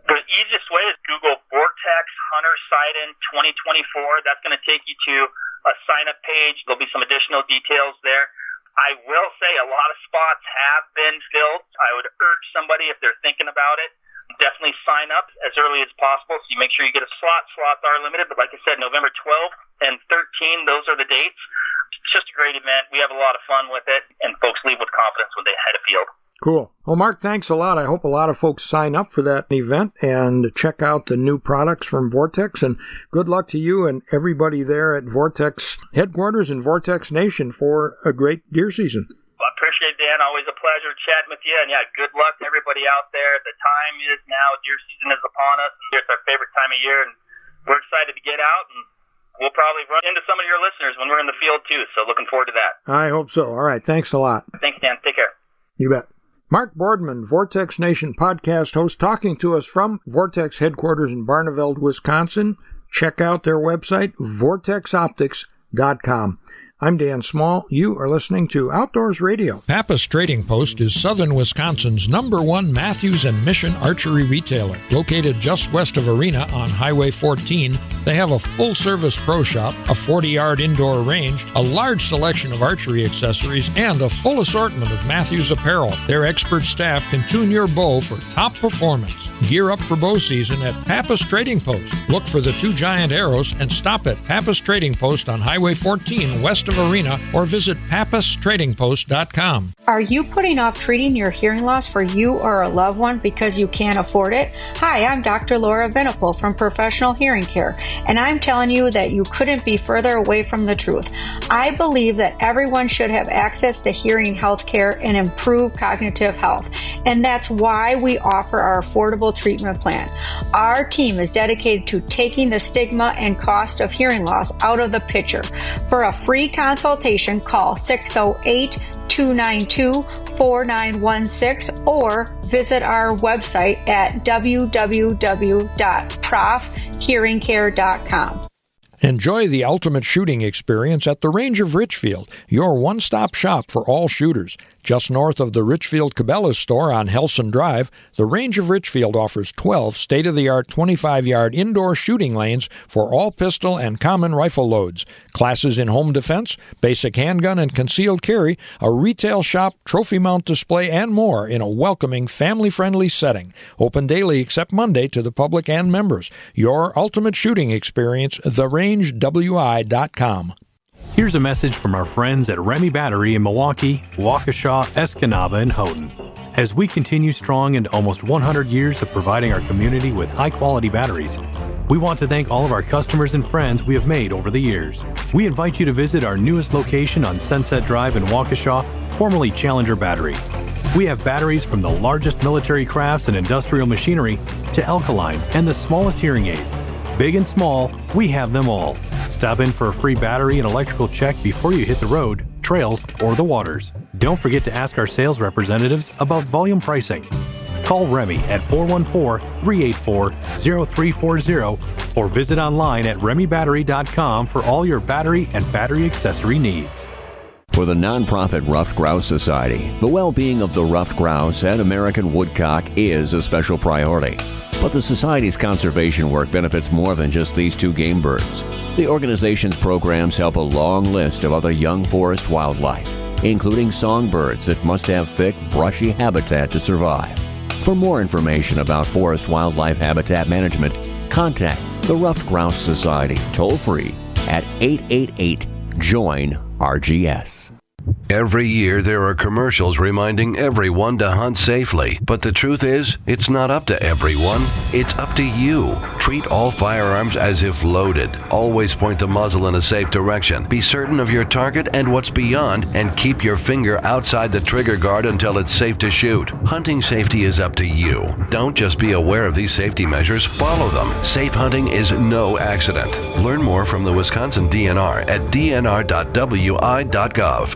The easiest way is Google Vortex Hunter Sight-In twenty twenty-four. That's going to take you to a sign-up page. There'll be some additional details there. I will say a lot of spots have been filled. I would urge somebody, if they're thinking about it, definitely sign up as early as possible so you make sure you get a slot. Slots are limited, but like I said, November twelfth and thirteenth, those are the dates. It's just a great event. We have a lot of fun with it, and folks leave with confidence when they head afield. Cool. Well, Mark, thanks a lot. I hope a lot of folks sign up for that event and check out the new products from Vortex. And good luck to you and everybody there at Vortex headquarters and Vortex Nation for a great deer season. Well, I appreciate it, Dan. Always a pleasure chatting with you. And, yeah, good luck to everybody out there. The time is now. Deer season is upon us. And it's our favorite time of year. And we're excited to get out. And we'll probably run into some of your listeners when we're in the field, too. So looking forward to that. I hope so. All right. Thanks a lot. Thanks, Dan. Take care. You bet. Mark Boardman, Vortex Nation podcast host, talking to us from Vortex headquarters in Barneveld, Wisconsin. Check out their website, vortex optics dot com. I'm Dan Small. You are listening to Outdoors Radio. Pappas Trading Post is southern Wisconsin's number one Matthews and Mission archery retailer. Located just west of Arena on Highway fourteen, they have a full-service pro shop, a forty-yard indoor range, a large selection of archery accessories, and a full assortment of Matthews apparel. Their expert staff can tune your bow for top performance. Gear up for bow season at Pappas Trading Post. Look for the two giant arrows and stop at Pappas Trading Post on Highway fourteen west of Arena, or visit pappas trading post dot com. Are you putting off treating your hearing loss for you or a loved one because you can't afford it? Hi, I'm Doctor Laura Venipal from Professional Hearing Care, and I'm telling you that you couldn't be further away from the truth. I believe that everyone should have access to hearing health care and improve cognitive health, and that's why we offer our affordable treatment plan. Our team is dedicated to taking the stigma and cost of hearing loss out of the picture. For a free consultation, call six oh eight, two nine two, four nine one six or visit our website at w w w dot prof hearing care dot com. Enjoy the ultimate shooting experience at the Range of Richfield, your one-stop shop for all shooters. Just north of the Richfield Cabela's store on Helson Drive, the Range of Richfield offers twelve state-of-the-art twenty-five-yard indoor shooting lanes for all pistol and common rifle loads, classes in home defense, basic handgun and concealed carry, a retail shop, trophy mount display, and more in a welcoming, family-friendly setting. Open daily except Monday to the public and members. Your ultimate shooting experience, the range w i dot com. Here's a message from our friends at Remy Battery in Milwaukee, Waukesha, Escanaba, and Houghton. As we continue strong into almost one hundred years of providing our community with high-quality batteries, we want to thank all of our customers and friends we have made over the years. We invite you to visit our newest location on Sunset Drive in Waukesha, formerly Challenger Battery. We have batteries from the largest military crafts and industrial machinery to alkalines and the smallest hearing aids. Big and small, we have them all. Stop in for a free battery and electrical check before you hit the road, trails, or the waters. Don't forget to ask our sales representatives about volume pricing. Call Remy at four one four, three eight four, zero three four zero or visit online at remy battery dot com for all your battery and battery accessory needs. For the nonprofit Ruffed Grouse Society, the well-being of the ruffed grouse and American woodcock is a special priority. But the Society's conservation work benefits more than just these two game birds. The organization's programs help a long list of other young forest wildlife, including songbirds that must have thick, brushy habitat to survive. For more information about forest wildlife habitat management, contact the Ruffed Grouse Society toll-free at eight eight eight, join R G S. Every year there are commercials reminding everyone to hunt safely. But the truth is, it's not up to everyone. It's up to you. Treat all firearms as if loaded. Always point the muzzle in a safe direction. Be certain of your target and what's beyond, and keep your finger outside the trigger guard until it's safe to shoot. Hunting safety is up to you. Don't just be aware of these safety measures, follow them. Safe hunting is no accident. Learn more from the Wisconsin D N R at d n r dot w i dot gov.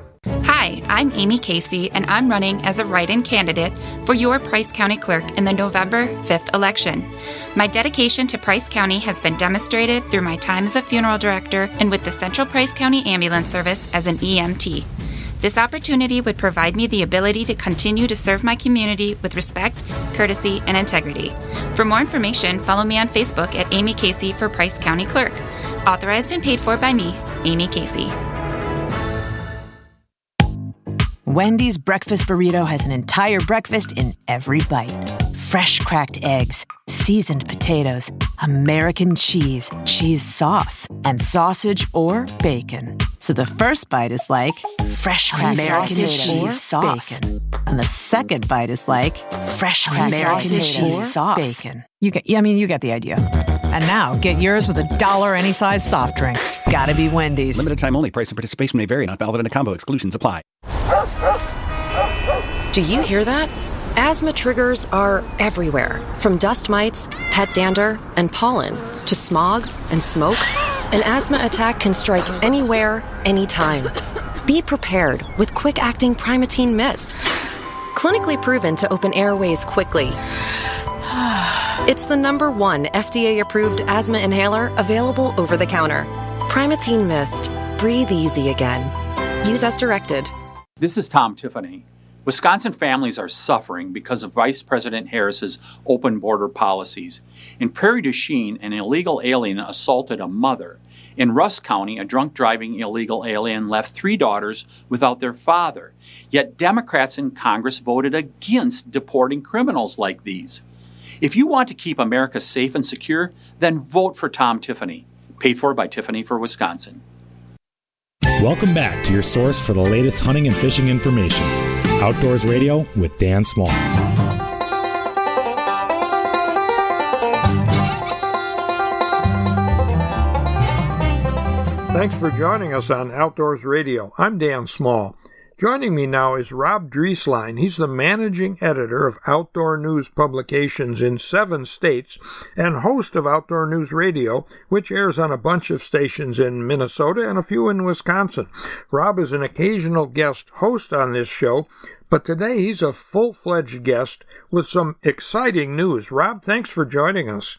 Hi, I'm Amy Casey, and I'm running as a write-in candidate for your Price County Clerk in the November fifth election. My dedication to Price County has been demonstrated through my time as a funeral director and with the Central Price County Ambulance Service as an E M T. This opportunity would provide me the ability to continue to serve my community with respect, courtesy, and integrity. For more information, follow me on Facebook at Amy Casey for Price County Clerk. Authorized and paid for by me, Amy Casey. Wendy's breakfast burrito has an entire breakfast in every bite. Fresh cracked eggs, seasoned potatoes, American cheese, cheese sauce, and sausage or bacon. So the first bite is like fresh cracked American cheese or sauce. Bacon. And the second bite is like fresh cracked American cheese or sauce. Bacon. You get, I mean, you get the idea. And now, get yours with a dollar any size soft drink. Gotta be Wendy's. Limited time only. Price and participation may vary. Not valid in a combo. Exclusions apply. Do you hear that? Asthma triggers are everywhere. From dust mites, pet dander, and pollen, to smog and smoke. An asthma attack can strike anywhere, anytime. Be prepared with quick-acting Primatene Mist. Clinically proven to open airways quickly. It's the number one F D A-approved asthma inhaler available over the counter. Primatene Mist. Breathe easy again. Use as directed. This is Tom Tiffany. Wisconsin families are suffering because of Vice President Harris's open border policies. In Prairie du Chien, an illegal alien assaulted a mother. In Russ County, a drunk driving illegal alien left three daughters without their father. Yet Democrats in Congress voted against deporting criminals like these. If you want to keep America safe and secure, then vote for Tom Tiffany. Paid for by Tiffany for Wisconsin. Welcome back to your source for the latest hunting and fishing information. Outdoors Radio with Dan Small. Thanks for joining us on Outdoors Radio. I'm Dan Small. Joining me now is Rob Drieslein. He's the managing editor of Outdoor News Publications in seven states and host of Outdoor News Radio, which airs on a bunch of stations in Minnesota and a few in Wisconsin. Rob is an occasional guest host on this show, but today he's a full-fledged guest with some exciting news. Rob, thanks for joining us.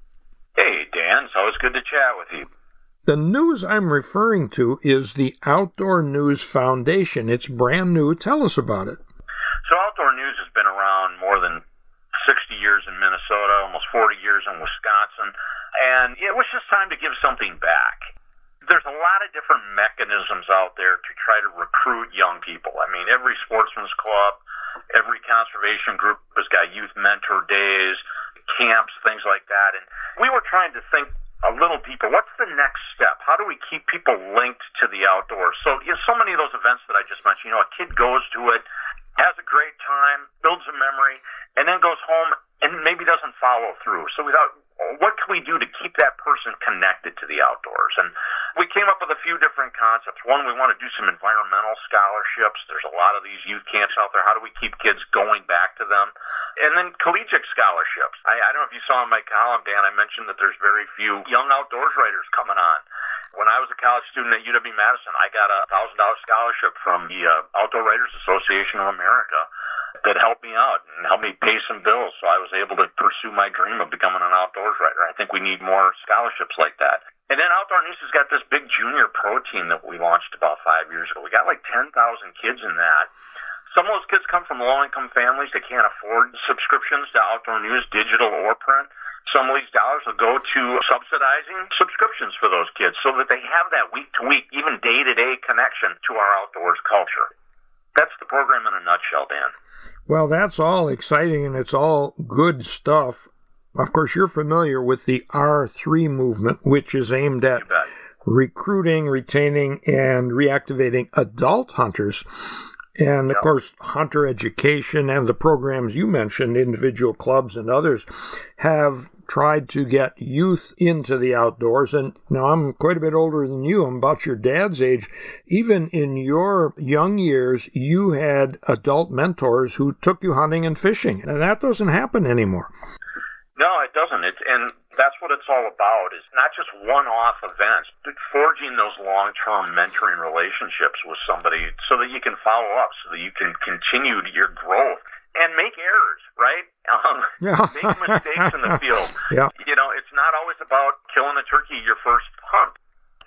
Hey, Dan. It's always good to chat with you. The news I'm referring to is the Outdoor News Foundation. It's brand new. Tell us about it. So Outdoor News has been around more than sixty years in Minnesota, almost forty years in Wisconsin, and it was just time to give something back. There's a lot of different mechanisms out there to try to recruit young people. I mean, every sportsman's club, every conservation group has got youth mentor days, camps, things like that, and we were trying to think a little deeper. What's the next step? How do we keep people linked to the outdoors? So, you know, so many of those events that I just mentioned, you know, a kid goes to it, has a great time, builds a memory, and then goes home and maybe doesn't follow through. So we thought, what can we do to keep that person connected to the outdoors? And we came up with a few different concepts. One, we want to do some environmental scholarships. There's a lot of these youth camps out there. How do we keep kids going back to them? And then collegiate scholarships. I, I don't know if you saw in my column, Dan, I mentioned that there's very few young outdoors writers coming on. When I was a college student at U W-Madison, I got a one thousand dollars scholarship from the uh, Outdoor Writers Association of America that helped me out and helped me pay some bills, so I was able to pursue my dream of becoming an outdoors writer. I think we need more scholarships like that. And then Outdoor News has got this big junior pro team that we launched about five years ago. We got like ten thousand kids in that. Some of those kids come from low-income families that can't afford subscriptions to Outdoor News, digital or print. Some of these dollars will go to subsidizing subscriptions for those kids so that they have that week-to-week, even day-to-day connection to our outdoors culture. That's the program in a nutshell, Dan. Well, that's all exciting, and it's all good stuff. Of course, you're familiar with the R three movement, which is aimed at recruiting, retaining, and reactivating adult hunters. And, of yep. course, hunter education and the programs you mentioned, individual clubs and others, have tried to get youth into the outdoors. And now I'm quite a bit older than you. I'm about your dad's age. Even in your young years, you had adult mentors who took you hunting and fishing. And that doesn't happen anymore. No, it doesn't. It's, and that's what it's all about, is not just one-off events, but forging those long-term mentoring relationships with somebody so that you can follow up, so that you can continue your growth and make errors, right? Um, yeah. Make mistakes in the field. Yeah. You know, it's not always about killing a turkey your first hunt. It took me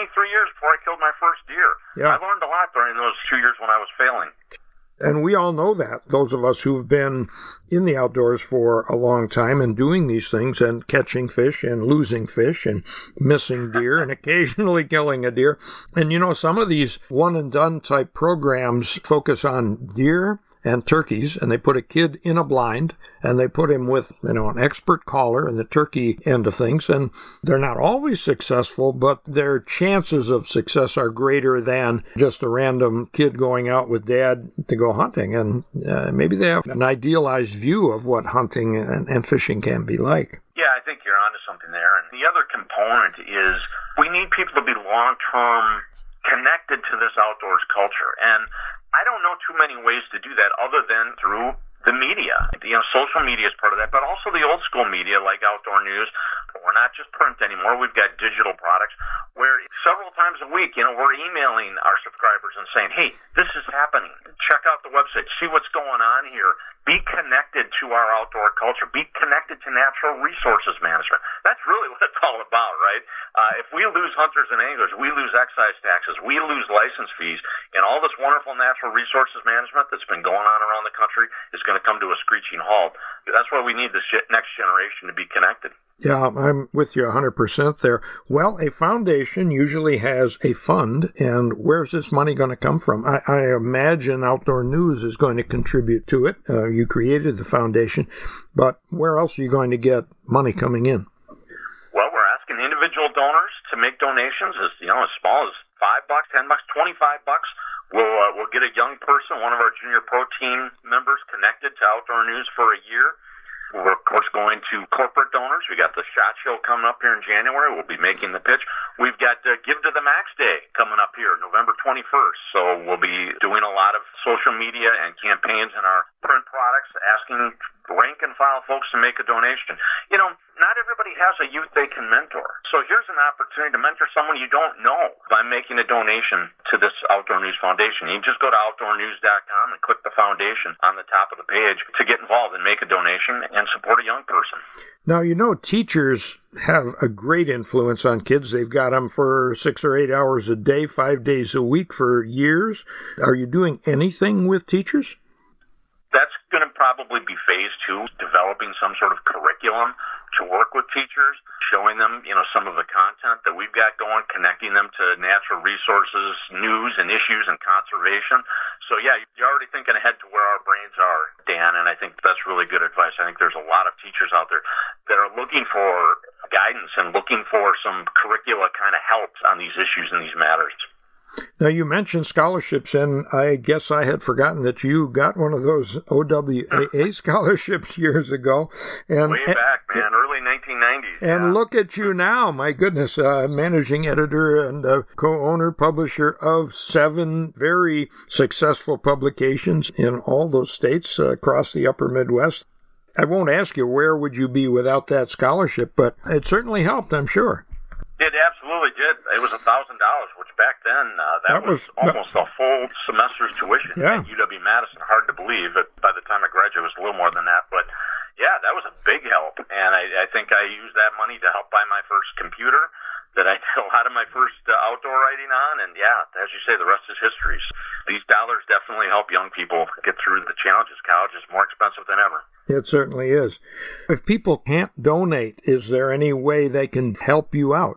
twenty-three years before I killed my first deer. Yeah. I learned a lot during those two years when I was failing. And we all know that, those of us who've been in the outdoors for a long time and doing these things and catching fish and losing fish and missing deer and occasionally killing a deer. And, you know, some of these one-and-done type programs focus on deer and turkeys, and they put a kid in a blind, and they put him with, you know, an expert caller in the turkey end of things, and they're not always successful, but their chances of success are greater than just a random kid going out with dad to go hunting, and uh, maybe they have an idealized view of what hunting and, and fishing can be like. Yeah, I think you're onto something there. And the other component is we need people to be long-term connected to this outdoors culture, and I don't know too many ways to do that other than through the media. You know, social media is part of that, but also the old school media like Outdoor News. We're not just print anymore. We've got digital products where several times a week, you know, we're emailing our subscribers and saying, hey, this is happening. Check out the website. See what's going on here. Be connected to our outdoor culture. Be connected to natural resources management. That's really what it's all about, right? Uh, if we lose hunters and anglers, we lose excise taxes, we lose license fees, and all this wonderful natural resources management that's been going on around the country is going to come to a screeching halt. That's why we need this next generation to be connected. Yeah, I'm with you one hundred percent there. Well, a foundation usually has a fund, and where's this money going to come from? I, I imagine Outdoor News is going to contribute to it. Uh, you created the foundation, but where else are you going to get money coming in? Well, we're asking individual donors to make donations as, you know, as small as five bucks, ten bucks, twenty-five bucks. We'll uh, we'll get a young person, one of our junior pro team members, connected to Outdoor News for a year. We're, of course, going to corporate donors. We got the SHOT Show coming up here in January. We'll be making the pitch. We've got uh, Give to the Max Day coming up here, November twenty-first. So we'll be doing a lot of social media and campaigns in our print products, asking rank and file folks to make a donation. You know, not everybody has a youth they can mentor. So here's an opportunity to mentor someone you don't know by making a donation to this Outdoor News Foundation. You can just go to outdoor news dot com and click the foundation on the top of the page to get involved and make a donation and support a young person. Now, you know, teachers have a great influence on kids. They've got them for six or eight hours a day, five days a week for years. Are you doing anything with teachers? That's going to probably be phase two, developing some sort of curriculum to work with teachers, showing them, you know, some of the content that we've got going, connecting them to natural resources, news and issues and conservation. So, yeah, you're already thinking ahead to where our brains are, Dan, and I think that's really good advice. I think there's a lot of teachers out there that are looking for guidance and looking for some curricula kind of help on these issues and these matters. Now, you mentioned scholarships, and I guess I had forgotten that you got one of those O W A A scholarships years ago. And, Way back, man, early nineteen nineties. And yeah. Look at you now, my goodness, uh, managing editor and uh, co-owner, publisher of seven very successful publications in all those states uh, across the upper Midwest. I won't ask you where would you be without that scholarship, but it certainly helped, I'm sure. It absolutely did. It was one thousand dollars, which back then, uh, that, that was, was almost a full semester's tuition yeah. at U W-Madison. Hard to believe. But by the time I graduated, it was a little more than that. But, yeah, that was a big help. And I, I think I used that money to help buy my first computer that I did a lot of my first uh, outdoor writing on. And, yeah, as you say, the rest is history. These dollars definitely help young people get through the challenges. College is more expensive than ever. It certainly is. If people can't donate, is there any way they can help you out?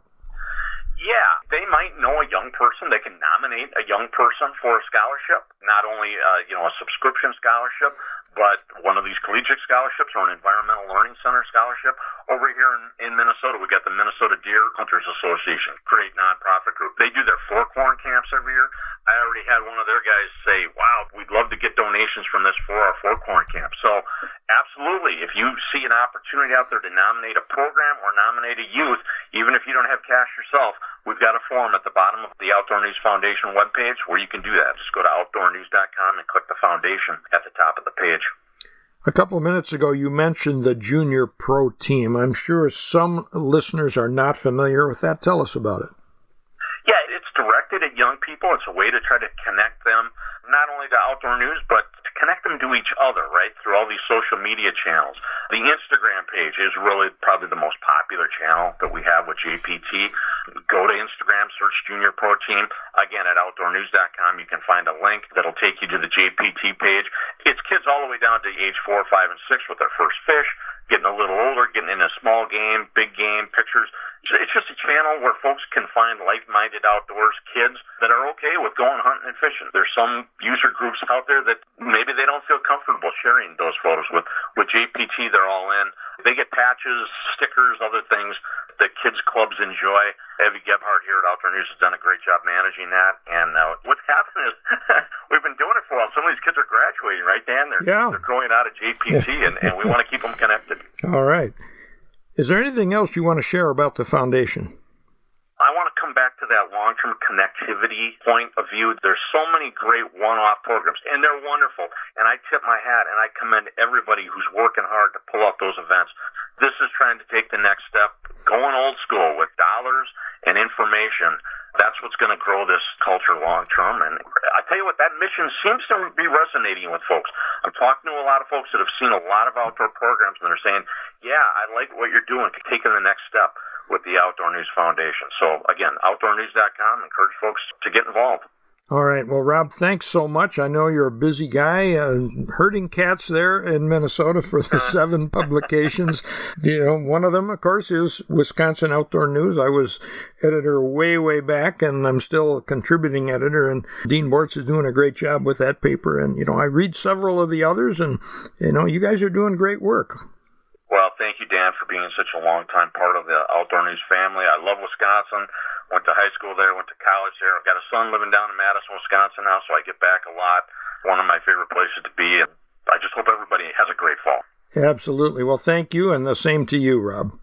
Yeah, they might know a young person. They can nominate a young person for a scholarship, not only uh, you know a subscription scholarship, but one of these collegiate scholarships or an environmental learning center scholarship. Over here in, in Minnesota, we got the Minnesota Deer Hunters Association, great nonprofit group. They do their fork-horn camps every year. I already had one of their guys say, wow, we'd love to get donations from this for our fork-horn camp. So absolutely, if you see an opportunity out there to nominate a program or nominate a youth, even if you don't have cash yourself, we've got a form at the bottom of the Outdoor News Foundation webpage where you can do that. Just go to outdoor news dot com and click the foundation at the top of the page. A couple of minutes ago, you mentioned the Junior Pro Team. I'm sure some listeners are not familiar with that. Tell us about it. Yeah, it's directed at young people. It's a way to try to connect them not only to Outdoor News, but to connect them to each other, right, through all these social media channels. The Instagram page is really probably the most popular channel that we have with J P T. Go to Instagram, search Junior Pro Team. Again, at outdoor news dot com, you can find a link that'll take you to the J P T page. It's kids all the way down to age four, five, and six with their first fish, getting a little older, getting into small game, big game, pictures. It's just a channel where folks can find like-minded outdoors kids that are okay with going hunting and fishing. There's some user groups out there that maybe they don't feel comfortable sharing those photos with. With J P T, they're all in. They get patches, stickers, other things that kids clubs enjoy. Evie Gebhardt here at Outdoor News has done a great job managing that. And uh, what's happened is we've been doing it for a while. Some of these kids are graduating, right, Dan? They're, yeah. they're growing out of J P T, and, and we want to keep them connected. All right. Is there anything else you want to share about the foundation? I want to come back to that long-term connectivity point of view. There's so many great one-off programs, and they're wonderful. And I tip my hat, and I commend everybody who's working hard to pull off those events. This is trying to take the next step, going old school with dollars and information. That's what's going to grow this culture long-term. And I tell you what, that mission seems to be resonating with folks. I'm talking to a lot of folks that have seen a lot of outdoor programs, and they're saying, yeah, I like what you're doing, taking the next step with the Outdoor News Foundation. So, again, outdoor news dot com, encourage folks to get involved. All right. Well, Rob, thanks so much. I know you're a busy guy, uh, herding cats there in Minnesota for the seven publications. You know, one of them, of course, is Wisconsin Outdoor News. I was editor way, way back, and I'm still a contributing editor. And Dean Bortz is doing a great job with that paper. And, you know, I read several of the others, and, you know, you guys are doing great work. Well, thank you, Dan, for being such a long-time part of the Outdoor News family. I love Wisconsin. Went to high school there, went to college there. I've got a son living down in Madison, Wisconsin now, so I get back a lot. One of my favorite places to be. And I just hope everybody has a great fall. Absolutely. Well, thank you, and the same to you, Rob.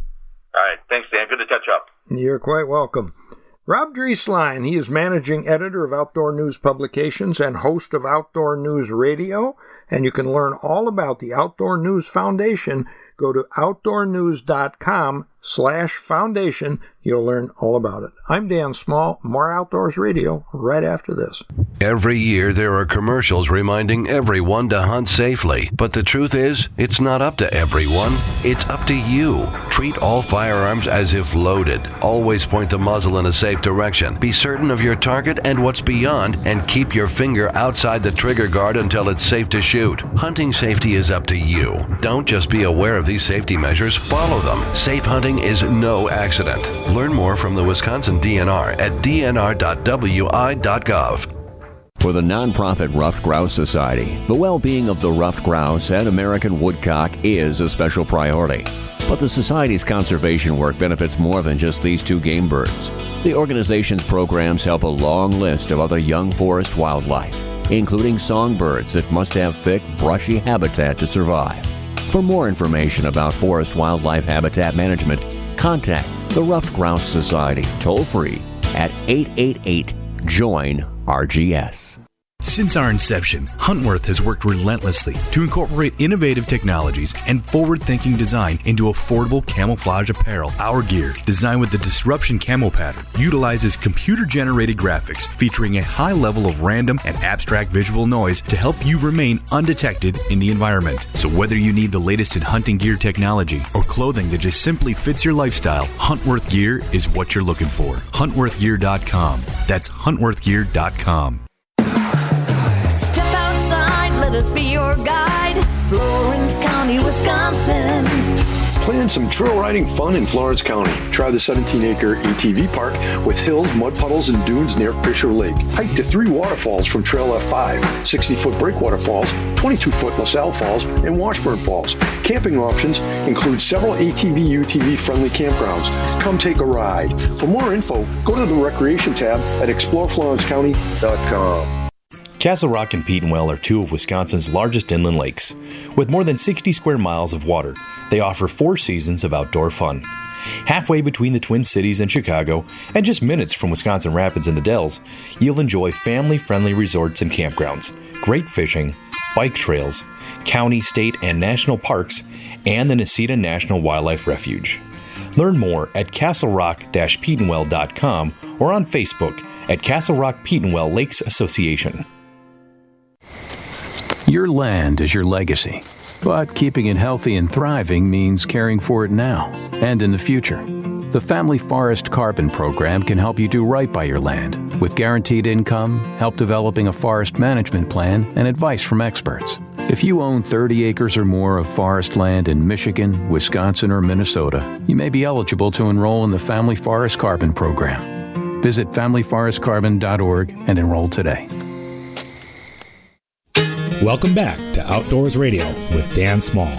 All right. Thanks, Dan. Good to catch up. You're quite welcome. Rob Drieslein, he is managing editor of Outdoor News Publications and host of Outdoor News Radio, and you can learn all about the Outdoor News Foundation. Go to outdoor news dot com slash foundation. You'll learn all about it. I'm Dan Small. More Outdoors Radio right after this. Every year there are commercials reminding everyone to hunt safely. But the truth is, it's not up to everyone. It's up to you. Treat all firearms as if loaded. Always point the muzzle in a safe direction. Be certain of your target and what's beyond, and keep your finger outside the trigger guard until it's safe to shoot. Hunting safety is up to you. Don't just be aware of these safety measures, follow them. Safe hunting is no accident. Learn more from the Wisconsin D N R at d n r dot w i dot gov. For the nonprofit Ruffed Grouse Society, the well-being of the ruffed grouse and American woodcock is a special priority. But the Society's conservation work benefits more than just these two game birds. The organization's programs help a long list of other young forest wildlife, including songbirds that must have thick, brushy habitat to survive. For more information about forest wildlife habitat management, contact the Ruffed Grouse Society toll-free at eight eight eight, join R G S. Since our inception, Huntworth has worked relentlessly to incorporate innovative technologies and forward-thinking design into affordable camouflage apparel. Our gear, designed with the Disruption Camo pattern, utilizes computer-generated graphics featuring a high level of random and abstract visual noise to help you remain undetected in the environment. So whether you need the latest in hunting gear technology or clothing that just simply fits your lifestyle, Huntworth Gear is what you're looking for. huntworth gear dot com. That's huntworth gear dot com. Step outside, let us be your guide. Florence County, Wisconsin. Plan some trail riding fun in Florence County. Try the seventeen acre A T V park with hills, mud puddles, and dunes near Fisher Lake. Hike to three waterfalls from Trail F five, sixty foot Breakwater Falls, twenty-two foot LaSalle Falls, and Washburn Falls. Camping options include several A T V U T V friendly campgrounds. Come take a ride. For more info, go to the Recreation tab at explore florence county dot com. Castle Rock and Petenwell are two of Wisconsin's largest inland lakes. With more than sixty square miles of water, they offer four seasons of outdoor fun. Halfway between the Twin Cities and Chicago, and just minutes from Wisconsin Rapids and the Dells, you'll enjoy family-friendly resorts and campgrounds, great fishing, bike trails, county, state, and national parks, and the Necedah National Wildlife Refuge. Learn more at castle rock dash petenwell dot com or on Facebook at Castle Rock Petenwell Lakes Association. Your land is your legacy, but keeping it healthy and thriving means caring for it now and in the future. The Family Forest Carbon Program can help you do right by your land with guaranteed income, help developing a forest management plan, and advice from experts. If you own thirty acres or more of forest land in Michigan, Wisconsin, or Minnesota, you may be eligible to enroll in the Family Forest Carbon Program. Visit family forest carbon dot org and enroll today. Welcome back to Outdoors Radio with Dan Small.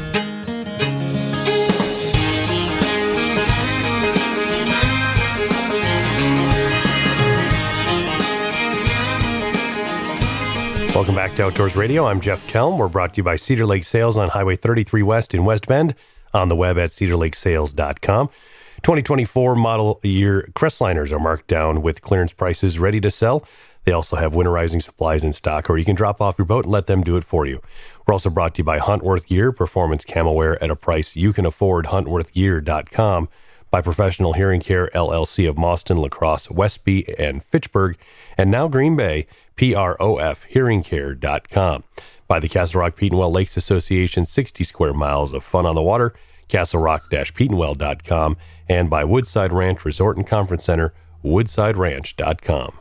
Welcome back to Outdoors Radio. I'm Jeff Kelm. We're brought to you by Cedar Lake Sales on Highway thirty-three West in West Bend, on the web at cedar lake sales dot com. twenty twenty-four model year Crestliners are marked down with clearance prices ready to sell. They also have winterizing supplies in stock, or you can drop off your boat and let them do it for you. We're also brought to you by Huntworth Gear, performance camo wear at a price you can afford, huntworth gear dot com. By Professional Hearing Care, L L C of Mauston, La Crosse, Westby, and Fitchburg, and now Green Bay, P R O F hearing care dot com. By the Castle Rock Petenwell Lakes Association, sixty square miles of fun on the water, castle rock dash petenwell dot com, and by Woodside Ranch Resort and Conference Center, woodside ranch dot com.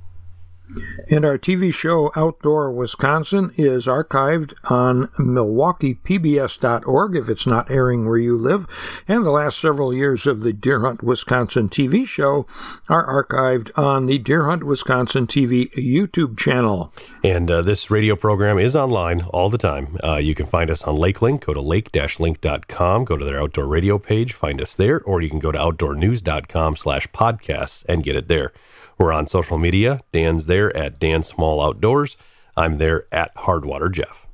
And our T V show Outdoor Wisconsin is archived on milwaukee p b s dot org if it's not airing where you live. And the last several years of the Deer Hunt Wisconsin T V show are archived on the Deer Hunt Wisconsin T V YouTube channel. And uh, this radio program is online all the time. Uh, you can find us on LakeLink. Go to lake dash link dot com. Go to their outdoor radio page. Find us there. Or you can go to outdoor news dot com slash podcasts and get it there. We're on social media. Dan's there at Dan Small Outdoors. I'm there at Hardwater Jeff.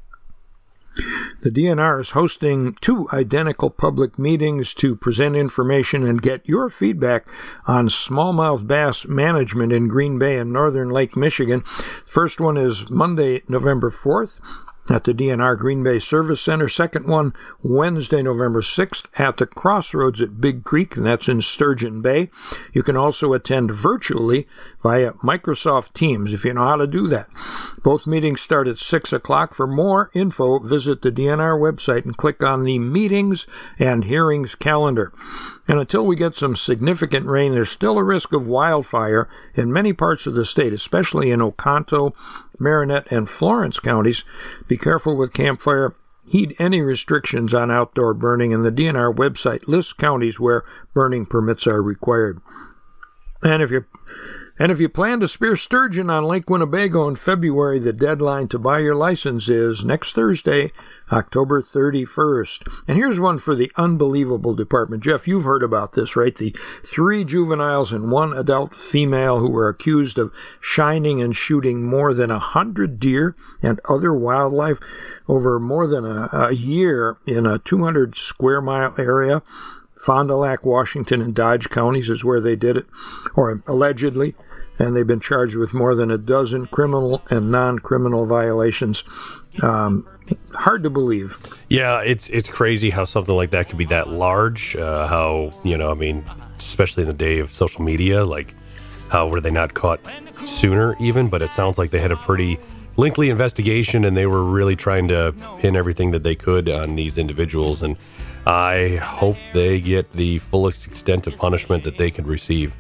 The D N R is hosting two identical public meetings to present information and get your feedback on smallmouth bass management in Green Bay and Northern Lake Michigan. First one is Monday, November fourth. At the D N R Green Bay Service Center. Second one, Wednesday, November sixth, at the Crossroads at Big Creek, and that's in Sturgeon Bay. You can also attend virtually via Microsoft Teams, if you know how to do that. Both meetings start at six o'clock. For more info, visit the D N R website and click on the Meetings and Hearings calendar. And until we get some significant rain, there's still a risk of wildfire in many parts of the state, especially in Oconto, Marinette, and Florence counties. Be careful with campfire. Heed any restrictions on outdoor burning, and the D N R website lists counties where burning permits are required. And if you and if you plan to spear sturgeon on Lake Winnebago in February, the deadline to buy your license is next Thursday, October thirty-first. And here's one for the Unbelievable Department. Jeff, you've heard about this, right? The three juveniles and one adult female who were accused of shining and shooting more than a hundred deer and other wildlife over more than a, a year in a two hundred square mile area. Fond du Lac, Washington, and Dodge counties is where they did it, or allegedly, and they've been charged with more than a dozen criminal and non-criminal violations. Um, hard to believe. Yeah, it's it's crazy how something like that could be that large. Uh, how, you know, I mean, especially in the day of social media, like how were they not caught sooner even? But it sounds like they had a pretty lengthy investigation and they were really trying to pin everything that they could on these individuals. And I hope they get the fullest extent of punishment that they could receive.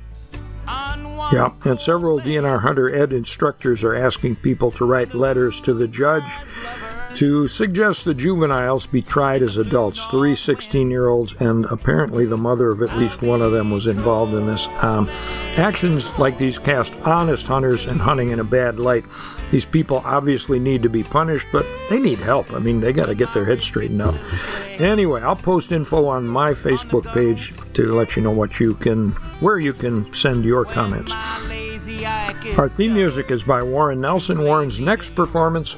Yeah, and several D N R Hunter Ed instructors are asking people to write letters to the judge to suggest the juveniles be tried as adults, three sixteen-year-olds, and apparently the mother of at least one of them was involved in this. Um, actions like these cast honest hunters and hunting in a bad light. These people obviously need to be punished, but they need help. I mean, they got to get their heads straightened out. Anyway, I'll post info on my Facebook page to let you know what you can, where you can send your comments. Our theme music is by Warren Nelson. Warren's next performance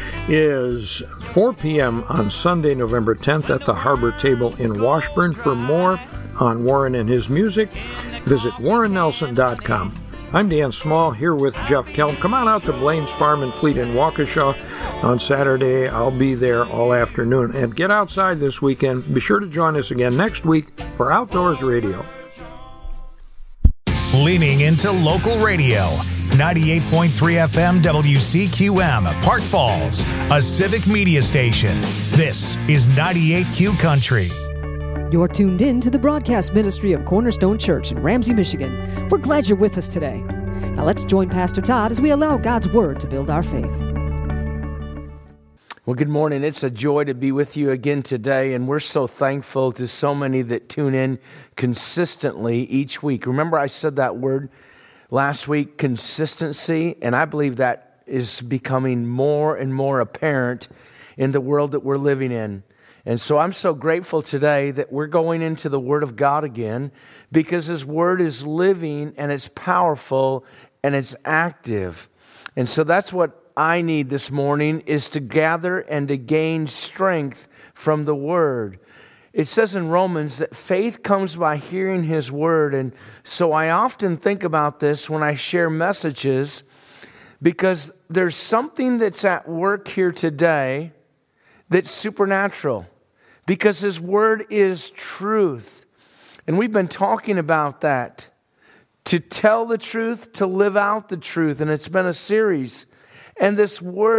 is four p.m. on Sunday, November tenth at the Harbor Table in Washburn. For more on Warren and his music, visit warren nelson dot com. I'm Dan Small here with Jeff Kelm. Come on out to Blaine's Farm and Fleet in Waukesha on Saturday. I'll be there all afternoon. And get outside this weekend. Be sure to join us again next week for Outdoors Radio. Leaning into local radio. ninety-eight point three F M W C Q M, Park Falls, a civic media station. This is ninety-eight Q Country. You're tuned in to the broadcast ministry of Cornerstone Church in Ramsey, Michigan. We're glad you're with us today. Now let's join Pastor Todd as we allow God's Word to build our faith. Well, good morning. It's a joy to be with you again today, and we're so thankful to so many that tune in consistently each week. Remember I said that word last week, consistency, and I believe that is becoming more and more apparent in the world that we're living in. And so I'm so grateful today that we're going into the Word of God again, because His Word is living and it's powerful and it's active. And so that's what I need this morning, is to gather and to gain strength from the Word. It says in Romans that faith comes by hearing His Word. And so I often think about this when I share messages, because there's something that's at work here today that's supernatural, because His Word is truth. And we've been talking about that, to tell the truth, to live out the truth. And it's been a series. And this Word